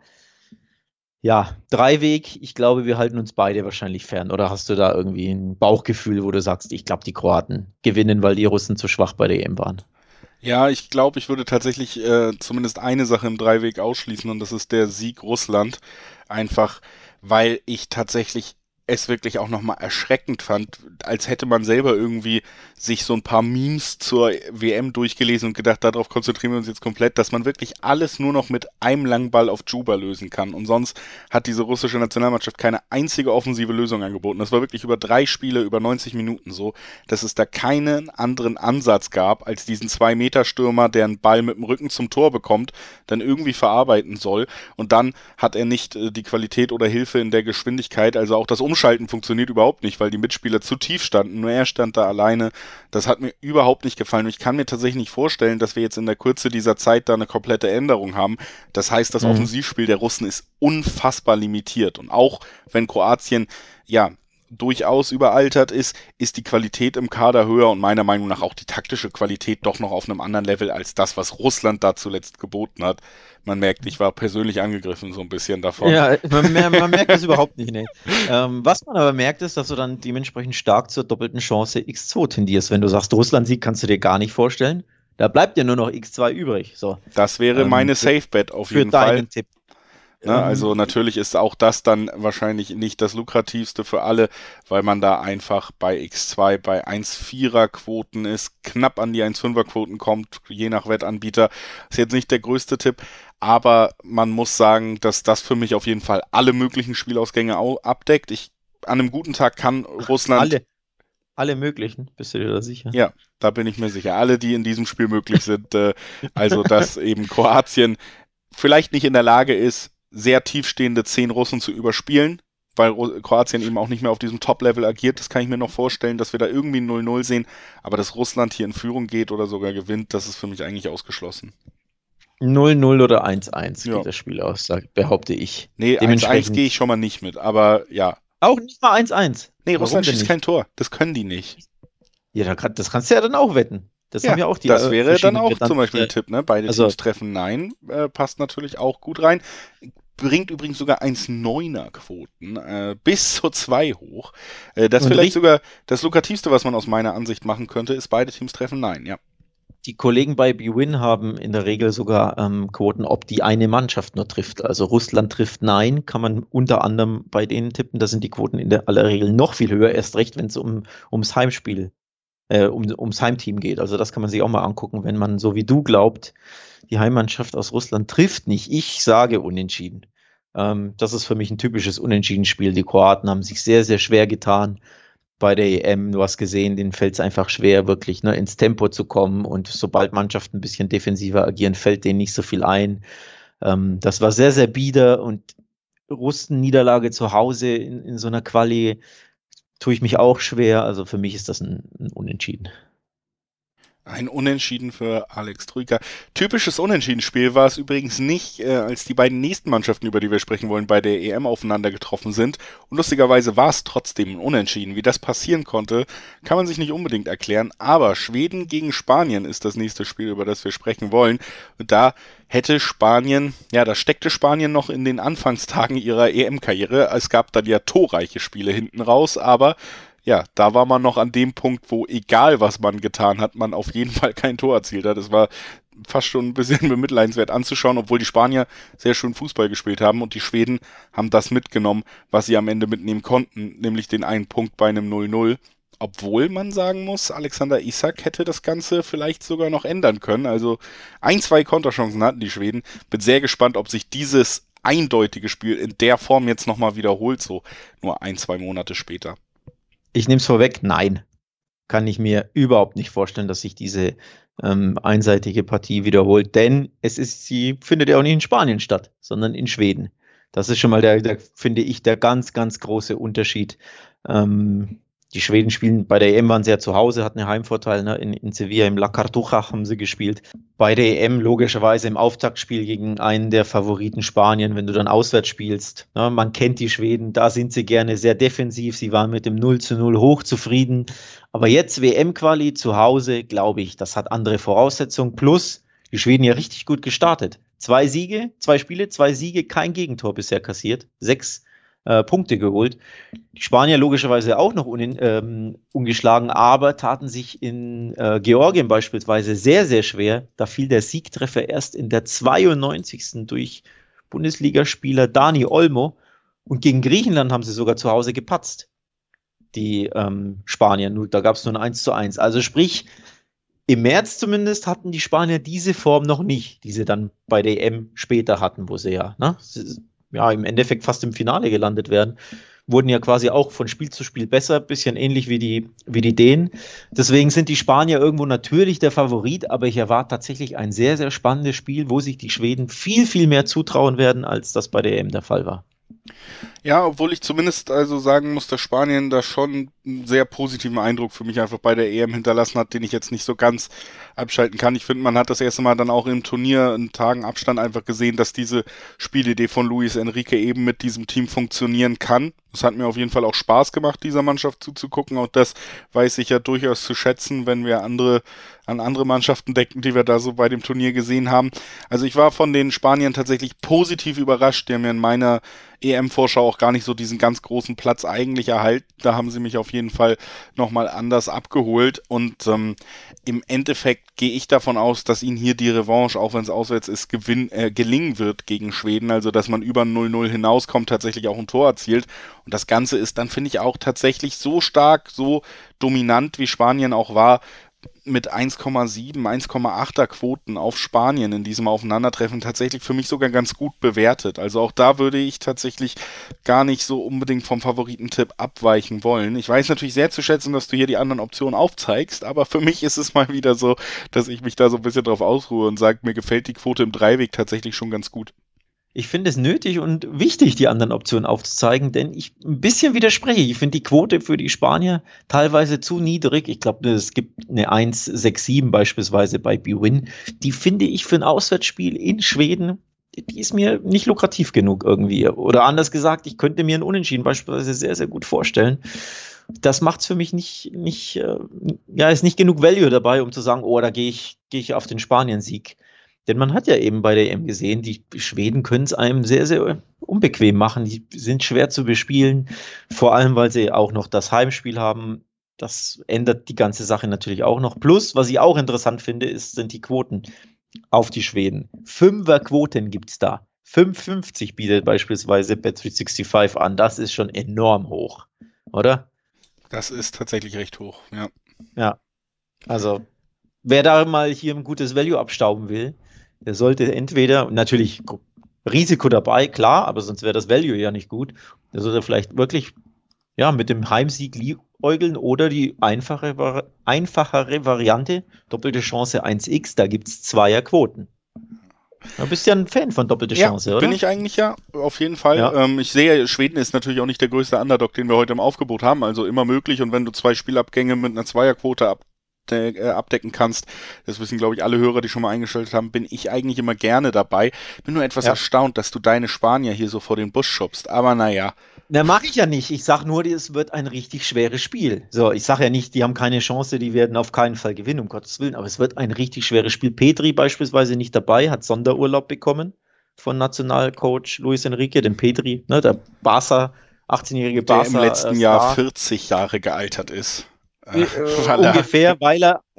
Ja, Dreiweg. Ich glaube, wir halten uns beide wahrscheinlich fern. Oder hast du da irgendwie ein Bauchgefühl, wo du sagst, ich glaube, die Kroaten gewinnen, weil die Russen zu schwach bei der EM waren? Ja, ich glaube, ich würde tatsächlich zumindest eine Sache im Dreiweg ausschließen und das ist der Sieg Russland. Einfach, weil ich tatsächlich es wirklich auch nochmal erschreckend fand, als hätte man selber irgendwie sich so ein paar Memes zur WM durchgelesen und gedacht, darauf konzentrieren wir uns jetzt komplett, dass man wirklich alles nur noch mit einem langen Ball auf Djuba lösen kann. Und sonst hat diese russische Nationalmannschaft keine einzige offensive Lösung angeboten. Das war wirklich über 3 Spiele, über 90 Minuten so, dass es da keinen anderen Ansatz gab, als diesen 2-Meter-Stürmer, der einen Ball mit dem Rücken zum Tor bekommt, dann irgendwie verarbeiten soll. Und dann hat er nicht die Qualität oder Hilfe in der Geschwindigkeit, also auch das Umschalten funktioniert überhaupt nicht, weil die Mitspieler zu tief standen, nur er stand da alleine. Das hat mir überhaupt nicht gefallen und ich kann mir tatsächlich nicht vorstellen, dass wir jetzt in der Kürze dieser Zeit da eine komplette Änderung haben. Das heißt, das Offensivspiel der Russen ist unfassbar limitiert und auch wenn Kroatien, ja, durchaus überaltert ist, ist die Qualität im Kader höher und meiner Meinung nach auch die taktische Qualität doch noch auf einem anderen Level als das, was Russland da zuletzt geboten hat. Man merkt, ich war persönlich angegriffen so ein bisschen davon. Ja, man merkt das überhaupt nicht. Nee. Was man aber merkt, ist, dass du dann dementsprechend stark zur doppelten Chance X2 tendierst. Wenn du sagst, Russland-Sieg kannst du dir gar nicht vorstellen. Da bleibt dir nur noch X2 übrig. So, Das wäre meine Safe-Bet auf für jeden Fall. deinen Tipp. Ne? Also natürlich ist auch das dann wahrscheinlich nicht das lukrativste für alle, weil man da einfach bei X2 bei 1,4er Quoten ist, knapp an die 1,5er Quoten kommt, je nach Wettanbieter. Ist jetzt nicht der größte Tipp, aber man muss sagen, dass das für mich auf jeden Fall alle möglichen Spielausgänge abdeckt. An einem guten Tag kann Russland... Alle möglichen, bist du dir da sicher? Ja, da bin ich mir sicher. Alle, die in diesem Spiel möglich sind. Also, dass eben Kroatien vielleicht nicht in der Lage ist, sehr tiefstehende 10 Russen zu überspielen, weil Kroatien eben auch nicht mehr auf diesem Top-Level agiert. Das kann ich mir noch vorstellen, dass wir da irgendwie ein 0-0 sehen. Aber dass Russland hier in Führung geht oder sogar gewinnt, das ist für mich eigentlich ausgeschlossen. 0-0 oder 1-1 geht das Spiel aus, behaupte ich. Nee, 1-1 gehe ich schon mal nicht mit, aber ja. Auch nicht mal 1-1? Nee, Russland schießt kein Tor. Das können die nicht. Ja, das kannst du ja dann auch wetten. Das haben ja auch die. Das wäre dann auch zum Beispiel ein Tipp, ne? Beide Teams treffen Nein, passt natürlich auch gut rein. Bringt übrigens sogar 1,9er Quoten bis zu 2 hoch. Das vielleicht sogar das lukrativste, was man aus meiner Ansicht machen könnte, ist beide Teams treffen Nein, ja. Die Kollegen bei bwin haben in der Regel sogar Quoten, ob die eine Mannschaft nur trifft. Also Russland trifft Nein, kann man unter anderem bei denen tippen. Da sind die Quoten in aller Regel noch viel höher, erst recht, wenn es ums Heimspiel, ums Heimteam geht. Also das kann man sich auch mal angucken, wenn man so wie du glaubt, die Heimmannschaft aus Russland trifft nicht. Ich sage unentschieden. Das ist für mich ein typisches Unentschieden-Spiel. Die Kroaten haben sich sehr, sehr schwer getan bei der EM. Du hast gesehen, denen fällt es einfach schwer, wirklich ins Tempo zu kommen. Und sobald Mannschaften ein bisschen defensiver agieren, fällt denen nicht so viel ein. Das war sehr, sehr bieder. Und Russen-Niederlage zu Hause in so einer Quali tue ich mich auch schwer. Also für mich ist das ein Unentschieden. Ein Unentschieden für Alex Troika. Typisches Unentschieden-Spiel war es übrigens nicht, als die beiden nächsten Mannschaften, über die wir sprechen wollen, bei der EM aufeinander getroffen sind. Und lustigerweise war es trotzdem ein Unentschieden. Wie das passieren konnte, kann man sich nicht unbedingt erklären. Aber Schweden gegen Spanien ist das nächste Spiel, über das wir sprechen wollen. Und da hätte Spanien, da steckte Spanien noch in den Anfangstagen ihrer EM-Karriere. Es gab dann ja torreiche Spiele hinten raus, aber ja, da war man noch an dem Punkt, wo egal was man getan hat, man auf jeden Fall kein Tor erzielt hat. Das war fast schon ein bisschen bemitleidenswert anzuschauen, obwohl die Spanier sehr schön Fußball gespielt haben und die Schweden haben das mitgenommen, was sie am Ende mitnehmen konnten, nämlich den einen Punkt bei einem 0-0. Obwohl man sagen muss, Alexander Isak hätte das Ganze vielleicht sogar noch ändern können. Also 1-2 Konterchancen hatten die Schweden. Bin sehr gespannt, ob sich dieses eindeutige Spiel in der Form jetzt nochmal wiederholt, so nur 1-2 Monate später. Ich nehme es vorweg, nein. Kann ich mir überhaupt nicht vorstellen, dass sich diese einseitige Partie wiederholt, denn sie findet ja auch nicht in Spanien statt, sondern in Schweden. Das ist schon mal finde ich, der ganz, ganz große Unterschied. Die Schweden spielen, bei der EM waren sie ja zu Hause, hatten einen Heimvorteil, ne? In Sevilla, im La Cartuja haben sie gespielt. Bei der EM logischerweise im Auftaktspiel gegen einen der Favoriten Spanien, wenn du dann auswärts spielst. Ne? Man kennt die Schweden, da sind sie gerne sehr defensiv, sie waren mit dem 0-0 hochzufrieden. Aber jetzt WM-Quali zu Hause, glaube ich, das hat andere Voraussetzungen. Plus, die Schweden ja richtig gut gestartet. 2 Spiele, 2 Siege, kein Gegentor bisher kassiert. 6 Punkte geholt. Die Spanier logischerweise auch noch ungeschlagen, aber taten sich in Georgien beispielsweise sehr, sehr schwer. Da fiel der Siegtreffer erst in der 92. durch Bundesligaspieler Dani Olmo. Und gegen Griechenland haben sie sogar zu Hause gepatzt. Die Spanier, da gab es nur ein 1:1. Also sprich, im März zumindest hatten die Spanier diese Form noch nicht, die sie dann bei der EM später hatten, wo sie im Endeffekt fast im Finale gelandet werden, wurden ja quasi auch von Spiel zu Spiel besser, bisschen ähnlich wie die Dänen. Deswegen sind die Spanier irgendwo natürlich der Favorit, aber ich erwarte tatsächlich ein sehr, sehr spannendes Spiel, wo sich die Schweden viel, viel mehr zutrauen werden, als das bei der EM der Fall war. Ja, obwohl ich zumindest also sagen muss, dass Spanien da schon einen sehr positiven Eindruck für mich einfach bei der EM hinterlassen hat, den ich jetzt nicht so ganz abschalten kann. Ich finde, man hat das erste Mal dann auch im Turnier in Tagen Abstand einfach gesehen, dass diese Spielidee von Luis Enrique eben mit diesem Team funktionieren kann. Es hat mir auf jeden Fall auch Spaß gemacht, dieser Mannschaft zuzugucken. Auch das weiß ich ja durchaus zu schätzen, wenn wir an andere Mannschaften denken, die wir da so bei dem Turnier gesehen haben. Also ich war von den Spaniern tatsächlich positiv überrascht. Die haben ja in meiner EM-Vorschau auch auch gar nicht so diesen ganz großen Platz eigentlich erhalten. Da haben sie mich auf jeden Fall nochmal anders abgeholt und im Endeffekt gehe ich davon aus, dass ihnen hier die Revanche, auch wenn es auswärts ist, gelingen wird gegen Schweden, also dass man über 0-0 hinauskommt, tatsächlich auch ein Tor erzielt und das Ganze ist dann, finde ich, auch tatsächlich so stark, so dominant, wie Spanien auch war, mit 1,7, 1,8er Quoten auf Spanien in diesem Aufeinandertreffen tatsächlich für mich sogar ganz gut bewertet. Also auch da würde ich tatsächlich gar nicht so unbedingt vom Favoritentipp abweichen wollen. Ich weiß natürlich sehr zu schätzen, dass du hier die anderen Optionen aufzeigst, aber für mich ist es mal wieder so, dass ich mich da so ein bisschen drauf ausruhe und sage, mir gefällt die Quote im Dreiweg tatsächlich schon ganz gut. Ich finde es nötig und wichtig, die anderen Optionen aufzuzeigen, denn ich ein bisschen widerspreche. Ich finde die Quote für die Spanier teilweise zu niedrig. Ich glaube, es gibt eine 1,67 beispielsweise bei BWin. Die finde ich für ein Auswärtsspiel in Schweden, die ist mir nicht lukrativ genug irgendwie. Oder anders gesagt, ich könnte mir ein Unentschieden beispielsweise sehr, sehr gut vorstellen. Das macht es für mich ist nicht genug Value dabei, um zu sagen, oh, da gehe ich auf den Spanien-Sieg. Denn man hat ja eben bei der EM gesehen, die Schweden können es einem sehr, sehr unbequem machen. Die sind schwer zu bespielen, vor allem, weil sie auch noch das Heimspiel haben. Das ändert die ganze Sache natürlich auch noch. Plus, was ich auch interessant finde, sind die Quoten auf die Schweden. 5er-Quoten gibt es da. 5,50 bietet beispielsweise Bet365 an. Das ist schon enorm hoch, oder? Das ist tatsächlich recht hoch, ja. Ja, also wer da mal hier ein gutes Value abstauben will, der sollte entweder, natürlich Risiko dabei, klar, aber sonst wäre das Value ja nicht gut. Der sollte vielleicht wirklich mit dem Heimsieg liebäugeln oder die einfachere Variante, doppelte Chance 1x, da gibt es Zweierquoten. Du bist ja ein Fan von doppelte Chance, oder? Bin ich eigentlich ja, auf jeden Fall. Ja. Ich sehe, Schweden ist natürlich auch nicht der größte Underdog, den wir heute im Aufgebot haben, also immer möglich und wenn du 2 Spielabgänge mit einer Zweierquote abdecken kannst. Das wissen, glaube ich, alle Hörer, die schon mal eingeschaltet haben, bin ich eigentlich immer gerne dabei. Bin nur etwas erstaunt, dass du deine Spanier hier so vor den Bus schubst, aber naja. Na, mache ich ja nicht. Ich sage nur, es wird ein richtig schweres Spiel. So, ich sage ja nicht, die haben keine Chance, die werden auf keinen Fall gewinnen, um Gottes Willen, aber es wird ein richtig schweres Spiel. Petri beispielsweise nicht dabei, hat Sonderurlaub bekommen von Nationalcoach Luis Enrique, denn Petri, der Barca, 18-jährige Barca. Der im letzten Jahr 40 Jahre gealtert ist. Ungefähr, weil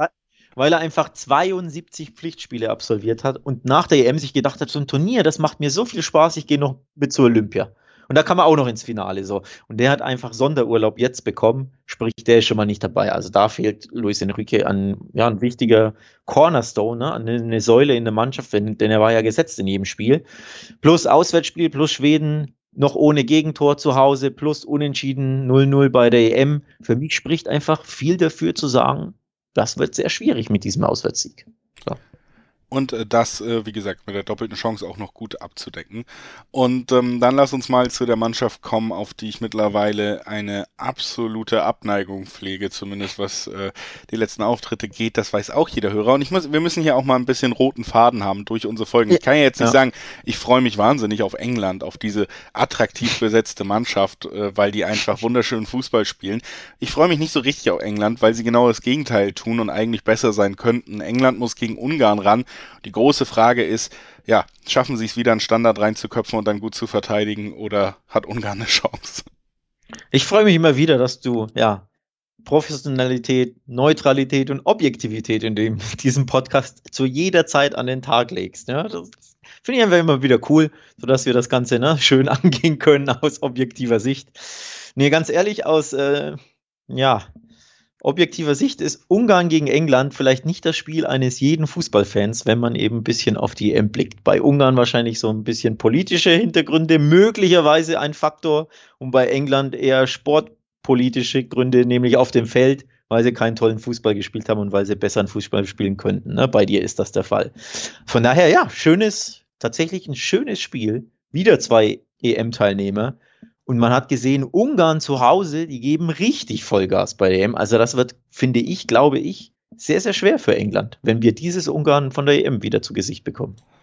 er einfach 72 Pflichtspiele absolviert hat und nach der EM sich gedacht hat, so ein Turnier, das macht mir so viel Spaß, ich gehe noch mit zur Olympia. Und da kann man auch noch ins Finale so. Und der hat einfach Sonderurlaub jetzt bekommen, sprich, der ist schon mal nicht dabei. Also da fehlt Luis Enrique ein wichtiger Cornerstone, eine Säule in der Mannschaft, denn er war ja gesetzt in jedem Spiel. Plus Auswärtsspiel, plus Schweden, noch ohne Gegentor zu Hause, plus Unentschieden 0-0 bei der EM. Für mich spricht einfach viel dafür zu sagen, das wird sehr schwierig mit diesem Auswärtssieg. So. Und das, wie gesagt, mit der doppelten Chance auch noch gut abzudecken. Und dann lass uns mal zu der Mannschaft kommen, auf die ich mittlerweile eine absolute Abneigung pflege, zumindest was die letzten Auftritte geht. Das weiß auch jeder Hörer. Und wir müssen hier auch mal ein bisschen roten Faden haben durch unsere Folgen. Ich kann ja jetzt nicht sagen, ich freue mich wahnsinnig auf England, auf diese attraktiv besetzte Mannschaft, weil die einfach wunderschönen Fußball spielen. Ich freue mich nicht so richtig auf England, weil sie genau das Gegenteil tun und eigentlich besser sein könnten. England muss gegen Ungarn ran. Die große Frage ist, schaffen sie es wieder, einen Standard reinzuköpfen und dann gut zu verteidigen oder hat Ungarn eine Chance? Ich freue mich immer wieder, dass du, Professionalität, Neutralität und Objektivität in diesem Podcast zu jeder Zeit an den Tag legst. Ja, das finde ich einfach immer wieder cool, sodass wir das Ganze schön angehen können aus objektiver Sicht. Nee, ganz ehrlich, aus, objektiver Sicht ist Ungarn gegen England vielleicht nicht das Spiel eines jeden Fußballfans, wenn man eben ein bisschen auf die EM blickt. Bei Ungarn wahrscheinlich so ein bisschen politische Hintergründe, möglicherweise ein Faktor, und bei England eher sportpolitische Gründe, nämlich auf dem Feld, weil sie keinen tollen Fußball gespielt haben und weil sie besseren Fußball spielen könnten. Ne? Bei dir ist das der Fall. Von daher, tatsächlich ein schönes Spiel. Wieder 2 EM-Teilnehmer. Und man hat gesehen, Ungarn zu Hause, die geben richtig Vollgas bei der EM. Also das wird, glaube ich, sehr, sehr schwer für England, wenn wir dieses Ungarn von der EM wieder zu Gesicht bekommen.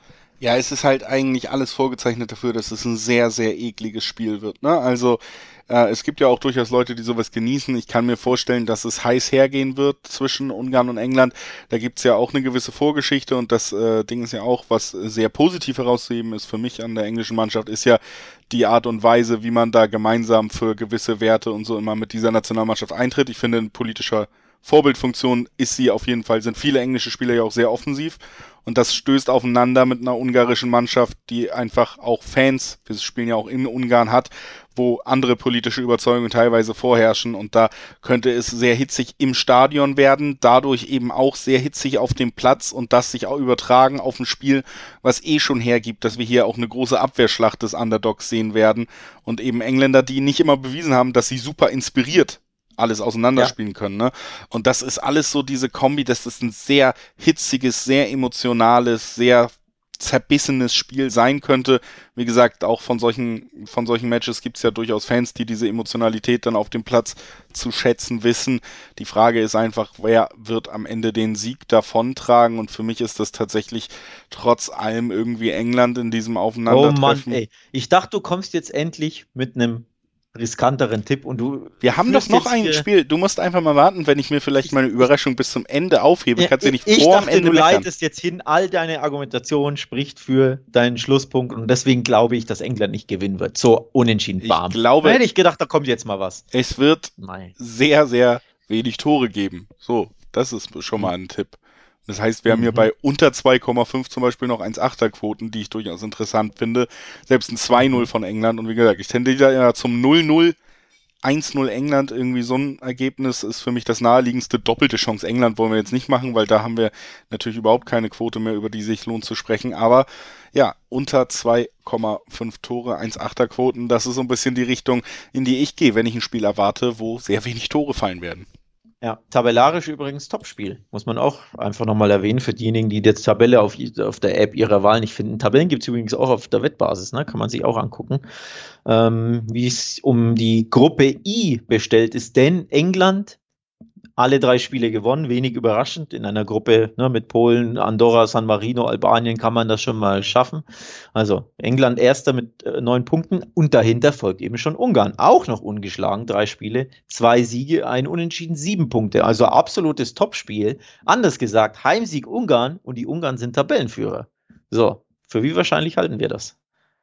Ja, es ist halt eigentlich alles vorgezeichnet dafür, dass es ein sehr, sehr ekliges Spiel wird, ne? Also, es gibt ja auch durchaus Leute, die sowas genießen. Ich kann mir vorstellen, dass es heiß hergehen wird zwischen Ungarn und England. Da gibt's ja auch eine gewisse Vorgeschichte und das Ding ist ja auch, was sehr positiv herauszuheben ist für mich an der englischen Mannschaft, ist ja die Art und Weise, wie man da gemeinsam für gewisse Werte und so immer mit dieser Nationalmannschaft eintritt. Ich finde, in politischer Vorbildfunktion ist sie auf jeden Fall, sind viele englische Spieler ja auch sehr offensiv. Und das stößt aufeinander mit einer ungarischen Mannschaft, die einfach auch Fans, wir spielen ja auch in Ungarn, hat, wo andere politische Überzeugungen teilweise vorherrschen. Und da könnte es sehr hitzig im Stadion werden, dadurch eben auch sehr hitzig auf dem Platz und das sich auch übertragen auf ein Spiel, was eh schon hergibt, dass wir hier auch eine große Abwehrschlacht des Underdogs sehen werden. Und eben Engländer, die nicht immer bewiesen haben, dass sie super inspiriert alles auseinanderspielen können, ne? Und das ist alles so diese Kombi, dass das ein sehr hitziges, sehr emotionales, sehr zerbissenes Spiel sein könnte. Wie gesagt, auch von solchen Matches gibt es ja durchaus Fans, die diese Emotionalität dann auf dem Platz zu schätzen wissen. Die Frage ist einfach, wer wird am Ende den Sieg davontragen? Und für mich ist das tatsächlich trotz allem irgendwie England in diesem Aufeinandertreffen. Oh Mann, ey. Ich dachte, du kommst jetzt endlich mit einem riskanteren Tipp und du Wir haben doch noch ein Spiel. Du musst einfach mal warten, wenn ich mir vielleicht meine Überraschung bis zum Ende aufhebe. Kannst du nicht vor dem Ende du meckern. leitest jetzt hin, all deine Argumentation spricht für deinen Schlusspunkt und deswegen glaube ich, dass England nicht gewinnen wird. So unentschieden, bam. Ich glaube, da hätte ich gedacht, da kommt jetzt mal was. Es wird sehr, sehr wenig Tore geben. So, das ist schon mal ein Tipp. Das heißt, wir haben hier bei unter 2,5 zum Beispiel noch 1,8er Quoten, die ich durchaus interessant finde. Selbst ein 2-0 von England. Und wie gesagt, ich tendiere ja zum 0-0, 1-0 England. Irgendwie so ein Ergebnis ist für mich das naheliegendste. Doppelte Chance England wollen wir jetzt nicht machen, weil da haben wir natürlich überhaupt keine Quote mehr, über die sich lohnt zu sprechen. Aber ja, unter 2,5 Tore, 1,8er Quoten, das ist so ein bisschen die Richtung, in die ich gehe, wenn ich ein Spiel erwarte, wo sehr wenig Tore fallen werden. Ja, tabellarisch übrigens Topspiel. Muss man auch einfach nochmal erwähnen für diejenigen, die jetzt Tabelle auf der App ihrer Wahl nicht finden. Tabellen gibt es übrigens auch auf der Wettbasis, ne? Kann man sich auch angucken, wie es um die Gruppe I bestellt ist. Denn England, alle 3 Spiele gewonnen, wenig überraschend. In einer Gruppe, ne, mit Polen, Andorra, San Marino, Albanien kann man das schon mal schaffen. Also England erster mit 9 Punkten und dahinter folgt eben schon Ungarn. Auch noch ungeschlagen, 3 Spiele, 2 Siege, 1 Unentschieden, 7 Punkte. Also absolutes Topspiel. Anders gesagt, Heimsieg Ungarn und die Ungarn sind Tabellenführer. So, für wie wahrscheinlich halten wir das?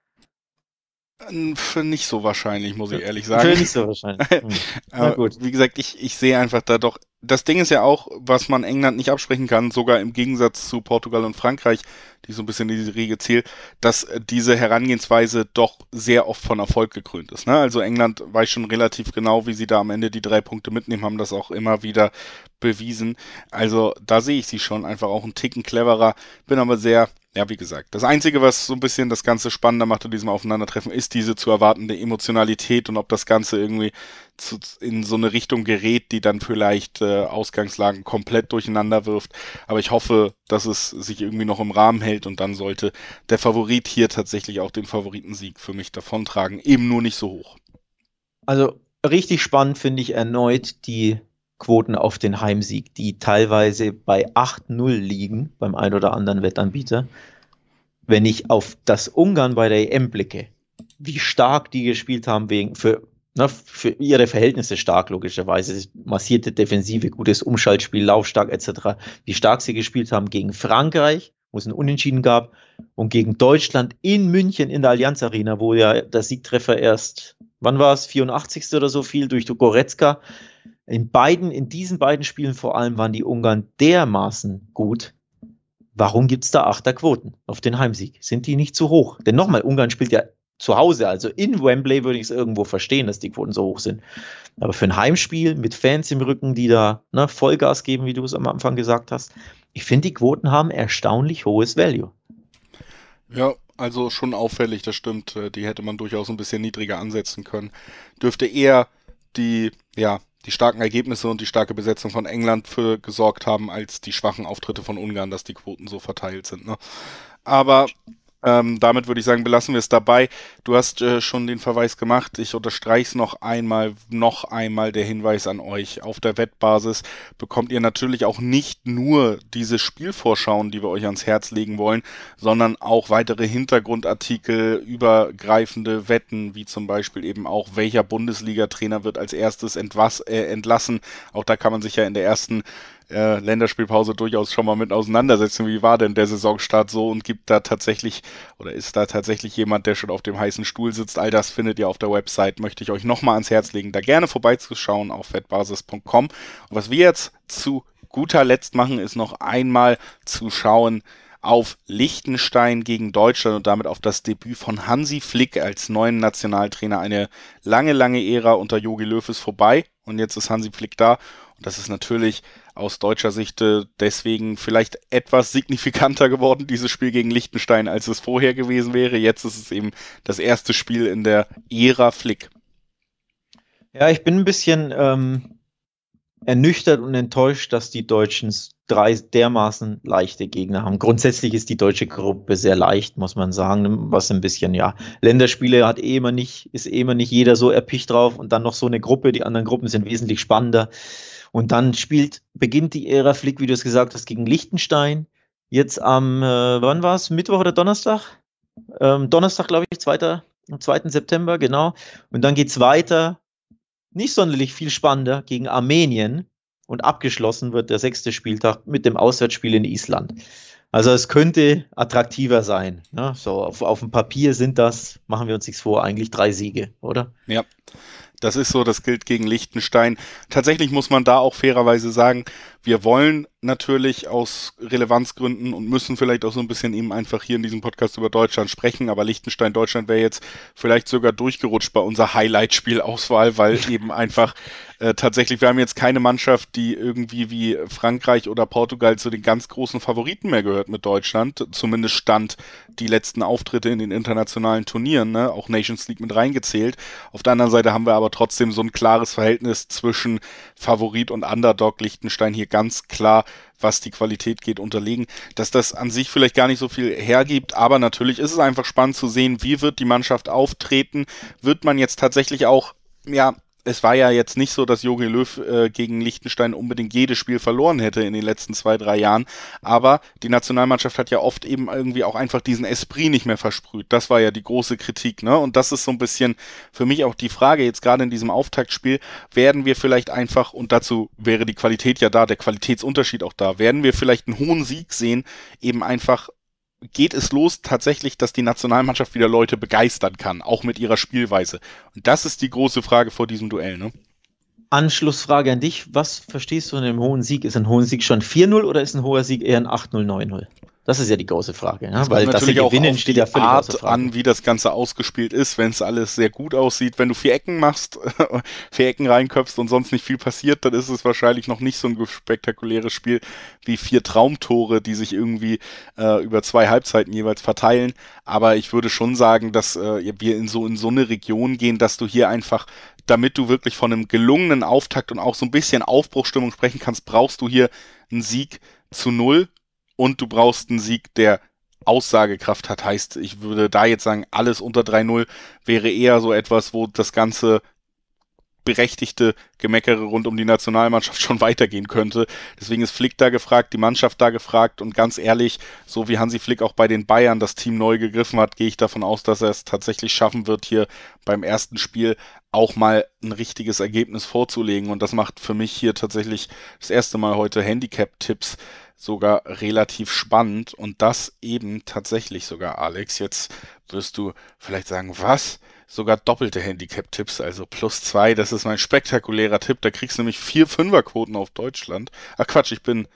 Für nicht so wahrscheinlich, muss ich ehrlich sagen. Für nicht so wahrscheinlich. Na gut. Wie gesagt, ich sehe einfach da doch. Das Ding ist ja auch, was man England nicht absprechen kann, sogar im Gegensatz zu Portugal und Frankreich, die so ein bisschen in diese Riege zählen, dass diese Herangehensweise doch sehr oft von Erfolg gekrönt ist. Ne? Also England weiß schon relativ genau, wie sie da am Ende die 3 Punkte mitnehmen, haben das auch immer wieder bewiesen. Also da sehe ich sie schon einfach auch einen Ticken cleverer, bin aber sehr, ja, wie gesagt, das Einzige, was so ein bisschen das Ganze spannender macht in diesem Aufeinandertreffen, ist diese zu erwartende Emotionalität und ob das Ganze irgendwie in so eine Richtung gerät, die dann vielleicht Ausgangslagen komplett durcheinander wirft. Aber ich hoffe, dass es sich irgendwie noch im Rahmen hält und dann sollte der Favorit hier tatsächlich auch den Favoritensieg für mich davontragen. Eben nur nicht so hoch. Also richtig spannend finde ich erneut die Quoten auf den Heimsieg, die teilweise bei 8-0 liegen beim ein oder anderen Wettanbieter. Wenn ich auf das Ungarn bei der EM blicke, wie stark die gespielt haben, für ihre Verhältnisse stark, logischerweise, massierte Defensive, gutes Umschaltspiel, laufstark etc., wie stark sie gespielt haben gegen Frankreich, wo es ein Unentschieden gab, und gegen Deutschland in München in der Allianz Arena, wo ja der Siegtreffer erst, wann war es, 84. oder so fiel, durch Goretzka. In diesen beiden Spielen vor allem waren die Ungarn dermaßen gut. Warum gibt es da 8er Quoten auf den Heimsieg? Sind die nicht zu hoch? Denn nochmal, Ungarn spielt ja zu Hause, also in Wembley würde ich es irgendwo verstehen, dass die Quoten so hoch sind. Aber für ein Heimspiel mit Fans im Rücken, die da Vollgas geben, wie du es am Anfang gesagt hast, ich finde, die Quoten haben erstaunlich hohes Value. Ja, also schon auffällig, das stimmt. Die hätte man durchaus ein bisschen niedriger ansetzen können. Dürfte eher die starken Ergebnisse und die starke Besetzung von England für gesorgt haben, als die schwachen Auftritte von Ungarn, dass die Quoten so verteilt sind. Ne? Aber Damit würde ich sagen, belassen wir es dabei. Du hast schon den Verweis gemacht. Ich unterstreiche es noch einmal der Hinweis an euch. Auf der Wettbasis bekommt ihr natürlich auch nicht nur diese Spielvorschauen, die wir euch ans Herz legen wollen, sondern auch weitere Hintergrundartikel, übergreifende Wetten, wie zum Beispiel eben auch, welcher Bundesliga-Trainer wird als erstes entlassen. Auch da kann man sich ja in der ersten Länderspielpause durchaus schon mal mit auseinandersetzen. Wie war denn der Saisonstart so und gibt da tatsächlich oder ist da tatsächlich jemand, der schon auf dem heißen Stuhl sitzt? All das findet ihr auf der Website. Möchte ich euch nochmal ans Herz legen, da gerne vorbeizuschauen auf wettbasis.com. Und was wir jetzt zu guter Letzt machen, ist noch einmal zu schauen auf Liechtenstein gegen Deutschland und damit auf das Debüt von Hansi Flick als neuen Nationaltrainer. Eine lange Ära unter Jogi Löw ist vorbei und jetzt ist Hansi Flick da. Und das ist natürlich aus deutscher Sicht deswegen vielleicht etwas signifikanter geworden, dieses Spiel gegen Liechtenstein, als es vorher gewesen wäre. Jetzt ist es eben das erste Spiel in der Ära Flick. Ja, ich bin ein bisschen ernüchtert und enttäuscht, dass die Deutschen drei dermaßen leichte Gegner haben. Grundsätzlich ist die deutsche Gruppe sehr leicht, muss man sagen, was ein bisschen, ja, Länderspiele ist immer nicht jeder so erpicht drauf und dann noch so eine Gruppe, die anderen Gruppen sind wesentlich spannender. Und dann beginnt die Ära Flick, wie du es gesagt hast, gegen Liechtenstein. Jetzt wann war es? Mittwoch oder Donnerstag? Donnerstag, glaube ich, am 2. September, genau. Und dann geht's weiter, nicht sonderlich viel spannender, gegen Armenien. Und abgeschlossen wird der 6. Spieltag mit dem Auswärtsspiel in Island. Also es könnte attraktiver sein. Ne? So auf dem Papier sind das, machen wir uns nichts vor, eigentlich 3 Siege, oder? Ja. Das ist so, das gilt gegen Liechtenstein. Tatsächlich muss man da auch fairerweise sagen, wir wollen natürlich aus Relevanzgründen und müssen vielleicht auch so ein bisschen eben einfach hier in diesem Podcast über Deutschland sprechen, aber Liechtenstein, Deutschland wäre jetzt vielleicht sogar durchgerutscht bei unserer Highlight-Spielauswahl, weil eben einfach tatsächlich, wir haben jetzt keine Mannschaft, die irgendwie wie Frankreich oder Portugal zu den ganz großen Favoriten mehr gehört mit Deutschland. Zumindest stand die letzten Auftritte in den internationalen Turnieren, ne? Auch Nations League mit reingezählt. Auf der anderen Seite haben wir aber trotzdem so ein klares Verhältnis zwischen Favorit und Underdog. Liechtenstein hier ganz klar, was die Qualität geht, unterlegen. Dass das an sich vielleicht gar nicht so viel hergibt, aber natürlich ist es einfach spannend zu sehen, wie wird die Mannschaft auftreten. Wird man jetzt tatsächlich auch, ja, es war ja jetzt nicht so, dass Jogi Löw gegen Liechtenstein unbedingt jedes Spiel verloren hätte in den letzten 2-3 Jahren, aber die Nationalmannschaft hat ja oft eben irgendwie auch einfach diesen Esprit nicht mehr versprüht. Das war ja die große Kritik, ne? Und das ist so ein bisschen für mich auch die Frage, jetzt gerade in diesem Auftaktspiel, werden wir vielleicht einfach, und dazu wäre die Qualität ja da, der Qualitätsunterschied auch da, werden wir vielleicht einen hohen Sieg sehen, eben einfach geht es los tatsächlich, dass die Nationalmannschaft wieder Leute begeistern kann, auch mit ihrer Spielweise. Und das ist die große Frage vor diesem Duell, ne? Anschlussfrage an dich. Was verstehst du unter einem hohen Sieg? Ist ein hoher Sieg schon 4-0 oder ist ein hoher Sieg eher ein 8-0, 9-0? Das ist ja die große Frage. Ja? Weil dass sie gewinnen, steht ja völlig außer Frage. An, wie das Ganze ausgespielt ist, wenn es alles sehr gut aussieht. Wenn du 4 Ecken machst, 4 Ecken reinköpfst und sonst nicht viel passiert, dann ist es wahrscheinlich noch nicht so ein spektakuläres Spiel wie 4 Traumtore, die sich irgendwie über 2 Halbzeiten jeweils verteilen. Aber ich würde schon sagen, dass wir in so eine Region gehen, dass du hier einfach, damit du wirklich von einem gelungenen Auftakt und auch so ein bisschen Aufbruchstimmung sprechen kannst, brauchst du hier einen Sieg zu 0. Und du brauchst einen Sieg, der Aussagekraft hat. Heißt, ich würde da jetzt sagen, alles unter 3-0 wäre eher so etwas, wo das ganze berechtigte Gemeckere rund um die Nationalmannschaft schon weitergehen könnte. Deswegen ist Flick da gefragt, die Mannschaft da gefragt und ganz ehrlich, so wie Hansi Flick auch bei den Bayern das Team neu gegriffen hat, gehe ich davon aus, dass er es tatsächlich schaffen wird, hier beim ersten Spiel auch mal ein richtiges Ergebnis vorzulegen und das macht für mich hier tatsächlich das erste Mal heute Handicap-Tipps sogar relativ spannend und das eben tatsächlich sogar, Alex. Jetzt wirst du vielleicht sagen, was? Sogar doppelte Handicap-Tipps, also +2, das ist mein spektakulärer Tipp. Da kriegst du nämlich 4 Fünferquoten auf Deutschland. Ach Quatsch,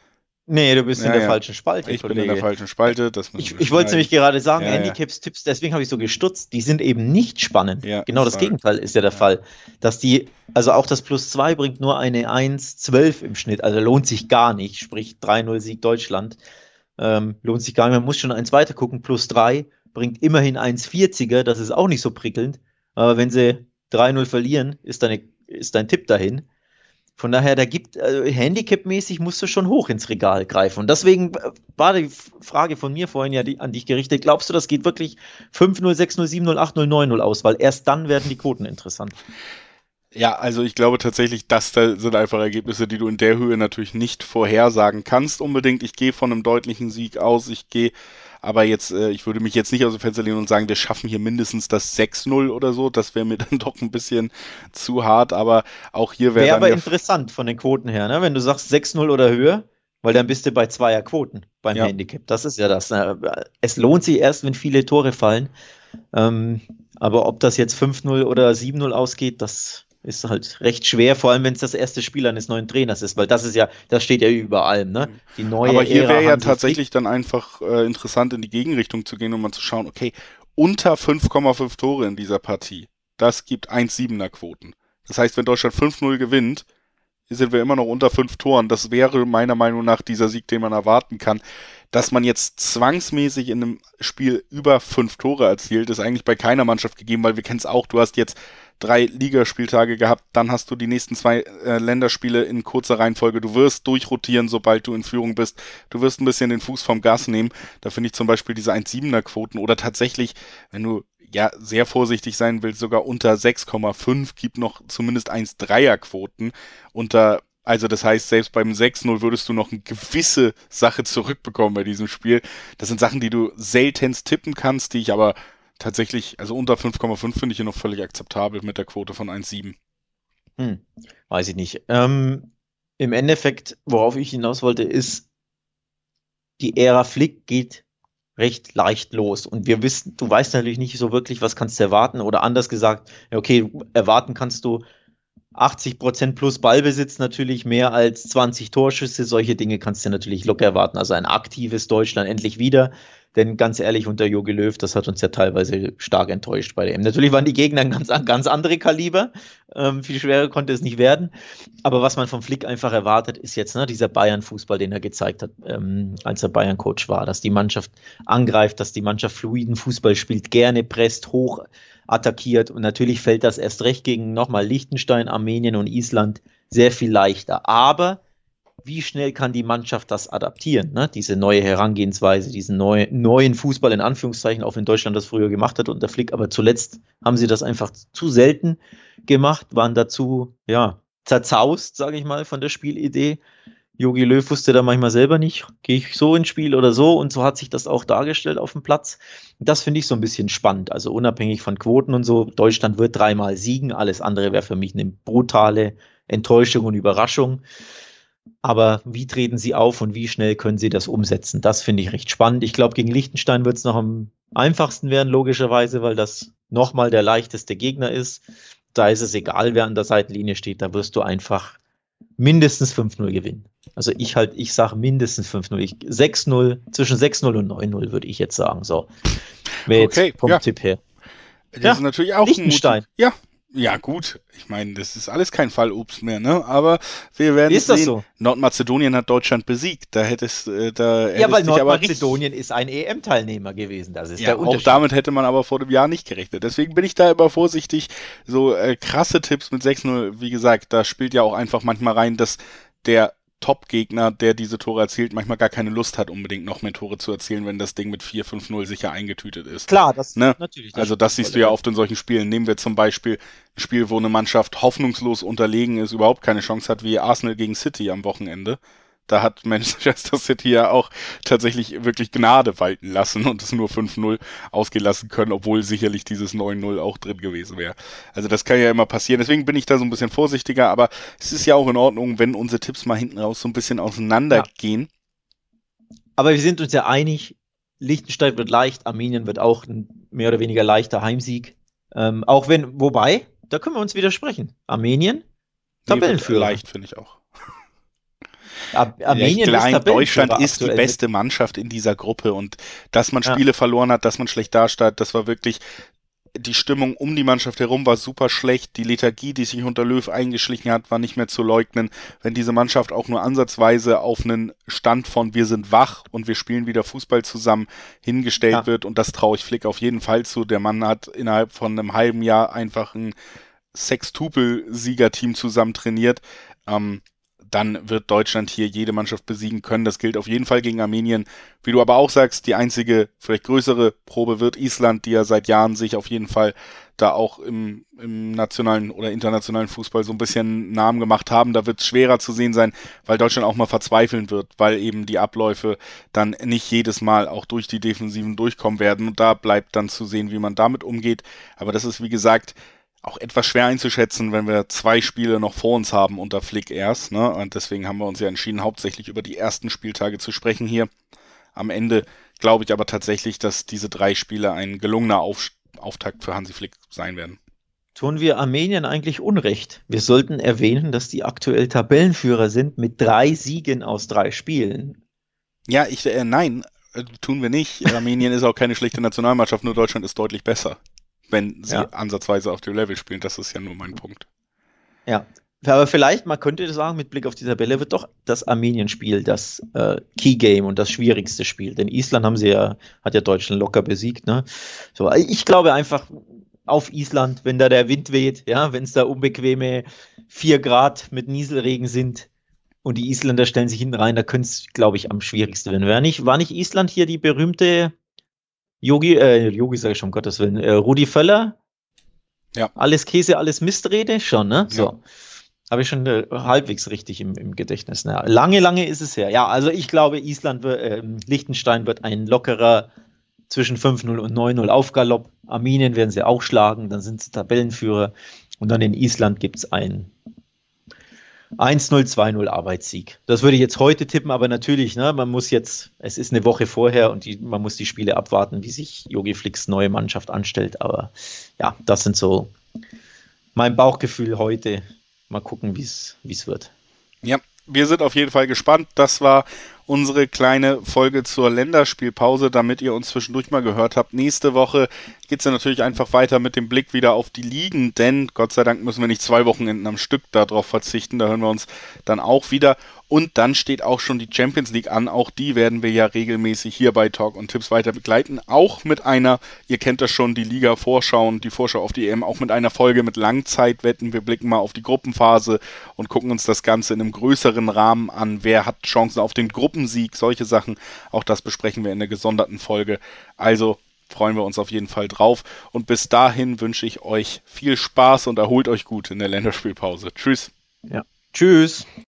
Nee, du bist in der falschen Spalte. Ich bin in der falschen Spalte. Ich wollte nämlich gerade sagen, Handicaps, Tipps, deswegen habe ich so gestutzt. Die sind eben nicht spannend. Ja, genau das Gegenteil ist ja der Fall. Dass also auch das +2 bringt nur eine 1,12 im Schnitt. Also lohnt sich gar nicht. Sprich 3-0 Sieg Deutschland. Lohnt sich gar nicht. Man muss schon eins weiter gucken. +3 bringt immerhin 1,40er. Das ist auch nicht so prickelnd. Aber wenn sie 3-0 verlieren, ist dein Tipp dahin. Von daher, Handicap-mäßig musst du schon hoch ins Regal greifen. Und deswegen war die Frage von mir vorhin ja an dich gerichtet. Glaubst du, das geht wirklich 5-0, 6-0, 7-0, 8-0, 9-0 aus? Weil erst dann werden die Quoten interessant. Ja, also ich glaube tatsächlich, das da sind einfach Ergebnisse, die du in der Höhe natürlich nicht vorhersagen kannst unbedingt. Ich gehe von einem deutlichen Sieg aus. Aber jetzt, ich würde mich jetzt nicht aus dem Fenster lehnen und sagen, wir schaffen hier mindestens das 6-0 oder so. Das wäre mir dann doch ein bisschen zu hart. Aber auch hier wäre Wäre dann aber interessant von den Quoten her, ne? Wenn du sagst 6-0 oder höher, weil dann bist du bei Zweierquoten beim ja. Handicap. Das ist ja das. Ne? Es lohnt sich erst, wenn viele Tore fallen. Aber ob das jetzt 5-0 oder 7-0 ausgeht, das ist halt recht schwer, vor allem wenn es das erste Spiel eines neuen Trainers ist, weil das steht ja über allem, ne? Die neue Aber hier Ära wäre ja Hansi tatsächlich dann einfach interessant in die Gegenrichtung zu gehen und mal zu schauen, okay, unter 5,5 Tore in dieser Partie, das gibt 1,7er Quoten. Das heißt, wenn Deutschland 5-0 gewinnt, sind wir immer noch unter 5 Toren. Das wäre meiner Meinung nach dieser Sieg, den man erwarten kann. Dass man jetzt zwangsmäßig in einem Spiel über 5 Tore erzielt, ist eigentlich bei keiner Mannschaft gegeben, weil wir kennen es auch, du hast jetzt 3 Ligaspieltage gehabt, dann hast du die nächsten 2 Länderspiele in kurzer Reihenfolge. Du wirst durchrotieren, sobald du in Führung bist. Du wirst ein bisschen den Fuß vom Gas nehmen. Da finde ich zum Beispiel diese 1,7er Quoten oder tatsächlich, wenn du ja sehr vorsichtig sein willst, sogar unter 6,5, gibt noch zumindest 1,3er Quoten also das heißt, selbst beim 6-0 würdest du noch eine gewisse Sache zurückbekommen bei diesem Spiel. Das sind Sachen, die du seltenst tippen kannst, die ich aber tatsächlich, also unter 5,5 finde ich hier noch völlig akzeptabel mit der Quote von 1,7. Weiß ich nicht. Im Endeffekt, worauf ich hinaus wollte, ist, die Ära Flick geht recht leicht los. Und du weißt natürlich nicht so wirklich, was kannst du erwarten. Oder anders gesagt, okay, erwarten kannst du 80% plus Ballbesitz, natürlich mehr als 20 Torschüsse. Solche Dinge kannst du natürlich locker erwarten. Also ein aktives Deutschland endlich wieder. Denn ganz ehrlich, unter Jogi Löw, das hat uns ja teilweise stark enttäuscht bei der EM. Natürlich waren die Gegner ein ganz andere Kaliber. Viel schwerer konnte es nicht werden. Aber was man vom Flick einfach erwartet, ist jetzt dieser Bayern-Fußball, den er gezeigt hat, als er Bayern-Coach war. Dass die Mannschaft angreift, dass die Mannschaft fluiden Fußball spielt, gerne presst, hoch attackiert. Und natürlich fällt das erst recht gegen nochmal Liechtenstein, Armenien und Island sehr viel leichter. Aber wie schnell kann die Mannschaft das adaptieren, ne? Diese neue Herangehensweise, diesen neuen Fußball in Anführungszeichen, auch wenn Deutschland das früher gemacht hat unter Flick, aber zuletzt haben sie das einfach zu selten gemacht, waren dazu, zerzaust, sage ich mal, von der Spielidee. Jogi Löw wusste da manchmal selber nicht, gehe ich so ins Spiel oder so, und so hat sich das auch dargestellt auf dem Platz. Das finde ich so ein bisschen spannend, also unabhängig von Quoten und so. Deutschland wird 3-mal siegen, alles andere wäre für mich eine brutale Enttäuschung und Überraschung. Aber wie treten sie auf und wie schnell können sie das umsetzen? Das finde ich recht spannend. Ich glaube, gegen Liechtenstein wird es noch am einfachsten werden, logischerweise, weil das nochmal der leichteste Gegner ist. Da ist es egal, wer an der Seitenlinie steht, da wirst du einfach mindestens 5-0 gewinnen. Also ich sage mindestens 5-0. 6-0, zwischen 6-0 und 9-0 würde ich jetzt sagen. So, wäre jetzt vom Tipp her. Das ist natürlich auch Liechtenstein. Ja, gut. Ich meine, das ist alles kein Fallobst mehr, ne? Aber wir werden ist sehen. Das so? Nordmazedonien hat Deutschland besiegt. Weil Nordmazedonien ist ein EM-Teilnehmer gewesen. Das ist der Unterschied. Auch damit hätte man aber vor dem Jahr nicht gerechnet. Deswegen bin ich da immer vorsichtig. So krasse Tipps mit 6-0, wie gesagt, da spielt ja auch einfach manchmal rein, dass der Top-Gegner, der diese Tore erzielt, manchmal gar keine Lust hat, unbedingt noch mehr Tore zu erzielen, wenn das Ding mit 4-5-0 sicher eingetütet ist. Klar, das natürlich. Also das siehst du ja oft in solchen Spielen. Nehmen wir zum Beispiel ein Spiel, wo eine Mannschaft hoffnungslos unterlegen ist, überhaupt keine Chance hat, wie Arsenal gegen City am Wochenende. Da hat Manchester City ja auch tatsächlich wirklich Gnade walten lassen und es nur 5-0 ausgehen lassen können, obwohl sicherlich dieses 9-0 auch drin gewesen wäre. Also das kann ja immer passieren. Deswegen bin ich da so ein bisschen vorsichtiger, aber es ist ja auch in Ordnung, wenn unsere Tipps mal hinten raus so ein bisschen auseinandergehen. Aber wir sind uns ja einig, Liechtenstein wird leicht, Armenien wird auch ein mehr oder weniger leichter Heimsieg. Wobei, da können wir uns widersprechen. Armenien, Tabellenführer. Leicht, finde ich auch. Armenien Deutschland ist die beste Mannschaft in dieser Gruppe und dass man Spiele verloren hat, dass man schlecht dasteht, das war wirklich, die Stimmung um die Mannschaft herum war super schlecht, die Lethargie, die sich unter Löw eingeschlichen hat, war nicht mehr zu leugnen. Wenn diese Mannschaft auch nur ansatzweise auf einen Stand von wir sind wach und wir spielen wieder Fußball zusammen hingestellt wird, und das traue ich Flick auf jeden Fall zu, der Mann hat innerhalb von einem halben Jahr einfach ein Sextupel-Siegerteam zusammen trainiert, dann wird Deutschland hier jede Mannschaft besiegen können. Das gilt auf jeden Fall gegen Armenien. Wie du aber auch sagst, die einzige, vielleicht größere Probe wird Island, die ja seit Jahren sich auf jeden Fall da auch im nationalen oder internationalen Fußball so ein bisschen Namen gemacht haben. Da wird es schwerer zu sehen sein, weil Deutschland auch mal verzweifeln wird, weil eben die Abläufe dann nicht jedes Mal auch durch die Defensiven durchkommen werden. Und da bleibt dann zu sehen, wie man damit umgeht. Aber das ist, wie gesagt, auch etwas schwer einzuschätzen, wenn wir 2 Spiele noch vor uns haben unter Flick erst, ne? Und deswegen haben wir uns ja entschieden, hauptsächlich über die ersten Spieltage zu sprechen hier. Am Ende glaube ich aber tatsächlich, dass diese 3 Spiele ein gelungener Auftakt für Hansi Flick sein werden. Tun wir Armenien eigentlich Unrecht? Wir sollten erwähnen, dass die aktuell Tabellenführer sind mit 3 Siegen aus 3 Spielen. Ja, nein, tun wir nicht. Armenien ist auch keine schlechte Nationalmannschaft, nur Deutschland ist deutlich besser, wenn sie ansatzweise auf dem Level spielen. Das ist ja nur mein Punkt. Ja, aber vielleicht, man könnte sagen, mit Blick auf die Tabelle wird doch das Armenien-Spiel das Key-Game und das schwierigste Spiel. Denn Island hat ja Deutschland locker besiegt. Ne? So, ich glaube einfach auf Island, wenn da der Wind weht, ja, wenn es da unbequeme 4 Grad mit Nieselregen sind und die Isländer stellen sich hinten rein, da könnte es, glaube ich, am schwierigsten werden. War nicht Island hier die berühmte Yogi sage ich schon, um Gottes Willen, Rudi Völler? Ja. Alles Käse, alles Mistrede? Schon, ne? Ja. So. Habe ich schon halbwegs richtig im Gedächtnis. Na, lange ist es her. Ja, also ich glaube, Liechtenstein wird ein lockerer zwischen 5-0 und 9-0 Aufgalopp. Armenien werden sie auch schlagen, dann sind sie Tabellenführer. Und dann in Island gibt es ein 1-0, 2-0 Arbeitssieg. Das würde ich jetzt heute tippen, aber natürlich, ne, es ist eine Woche vorher und man muss die Spiele abwarten, wie sich Jogi Flicks neue Mannschaft anstellt. Aber ja, das sind so mein Bauchgefühl heute. Mal gucken, wie es wird. Ja, wir sind auf jeden Fall gespannt. Das war unsere kleine Folge zur Länderspielpause, damit ihr uns zwischendurch mal gehört habt. Nächste Woche geht es ja natürlich einfach weiter mit dem Blick wieder auf die Ligen, denn Gott sei Dank müssen wir nicht 2 Wochenenden am Stück darauf verzichten. Da hören wir uns dann auch wieder. Und dann steht auch schon die Champions League an. Auch die werden wir ja regelmäßig hier bei Talk und Tipps weiter begleiten. Auch mit einer, ihr kennt das schon, die Liga-Vorschau und die Vorschau auf die EM, auch mit einer Folge mit Langzeitwetten. Wir blicken mal auf die Gruppenphase und gucken uns das Ganze in einem größeren Rahmen an. Wer hat Chancen auf den Gruppensieg? Solche Sachen. Auch das besprechen wir in der gesonderten Folge. Also freuen wir uns auf jeden Fall drauf. Und bis dahin wünsche ich euch viel Spaß und erholt euch gut in der Länderspielpause. Tschüss. Ja. Tschüss.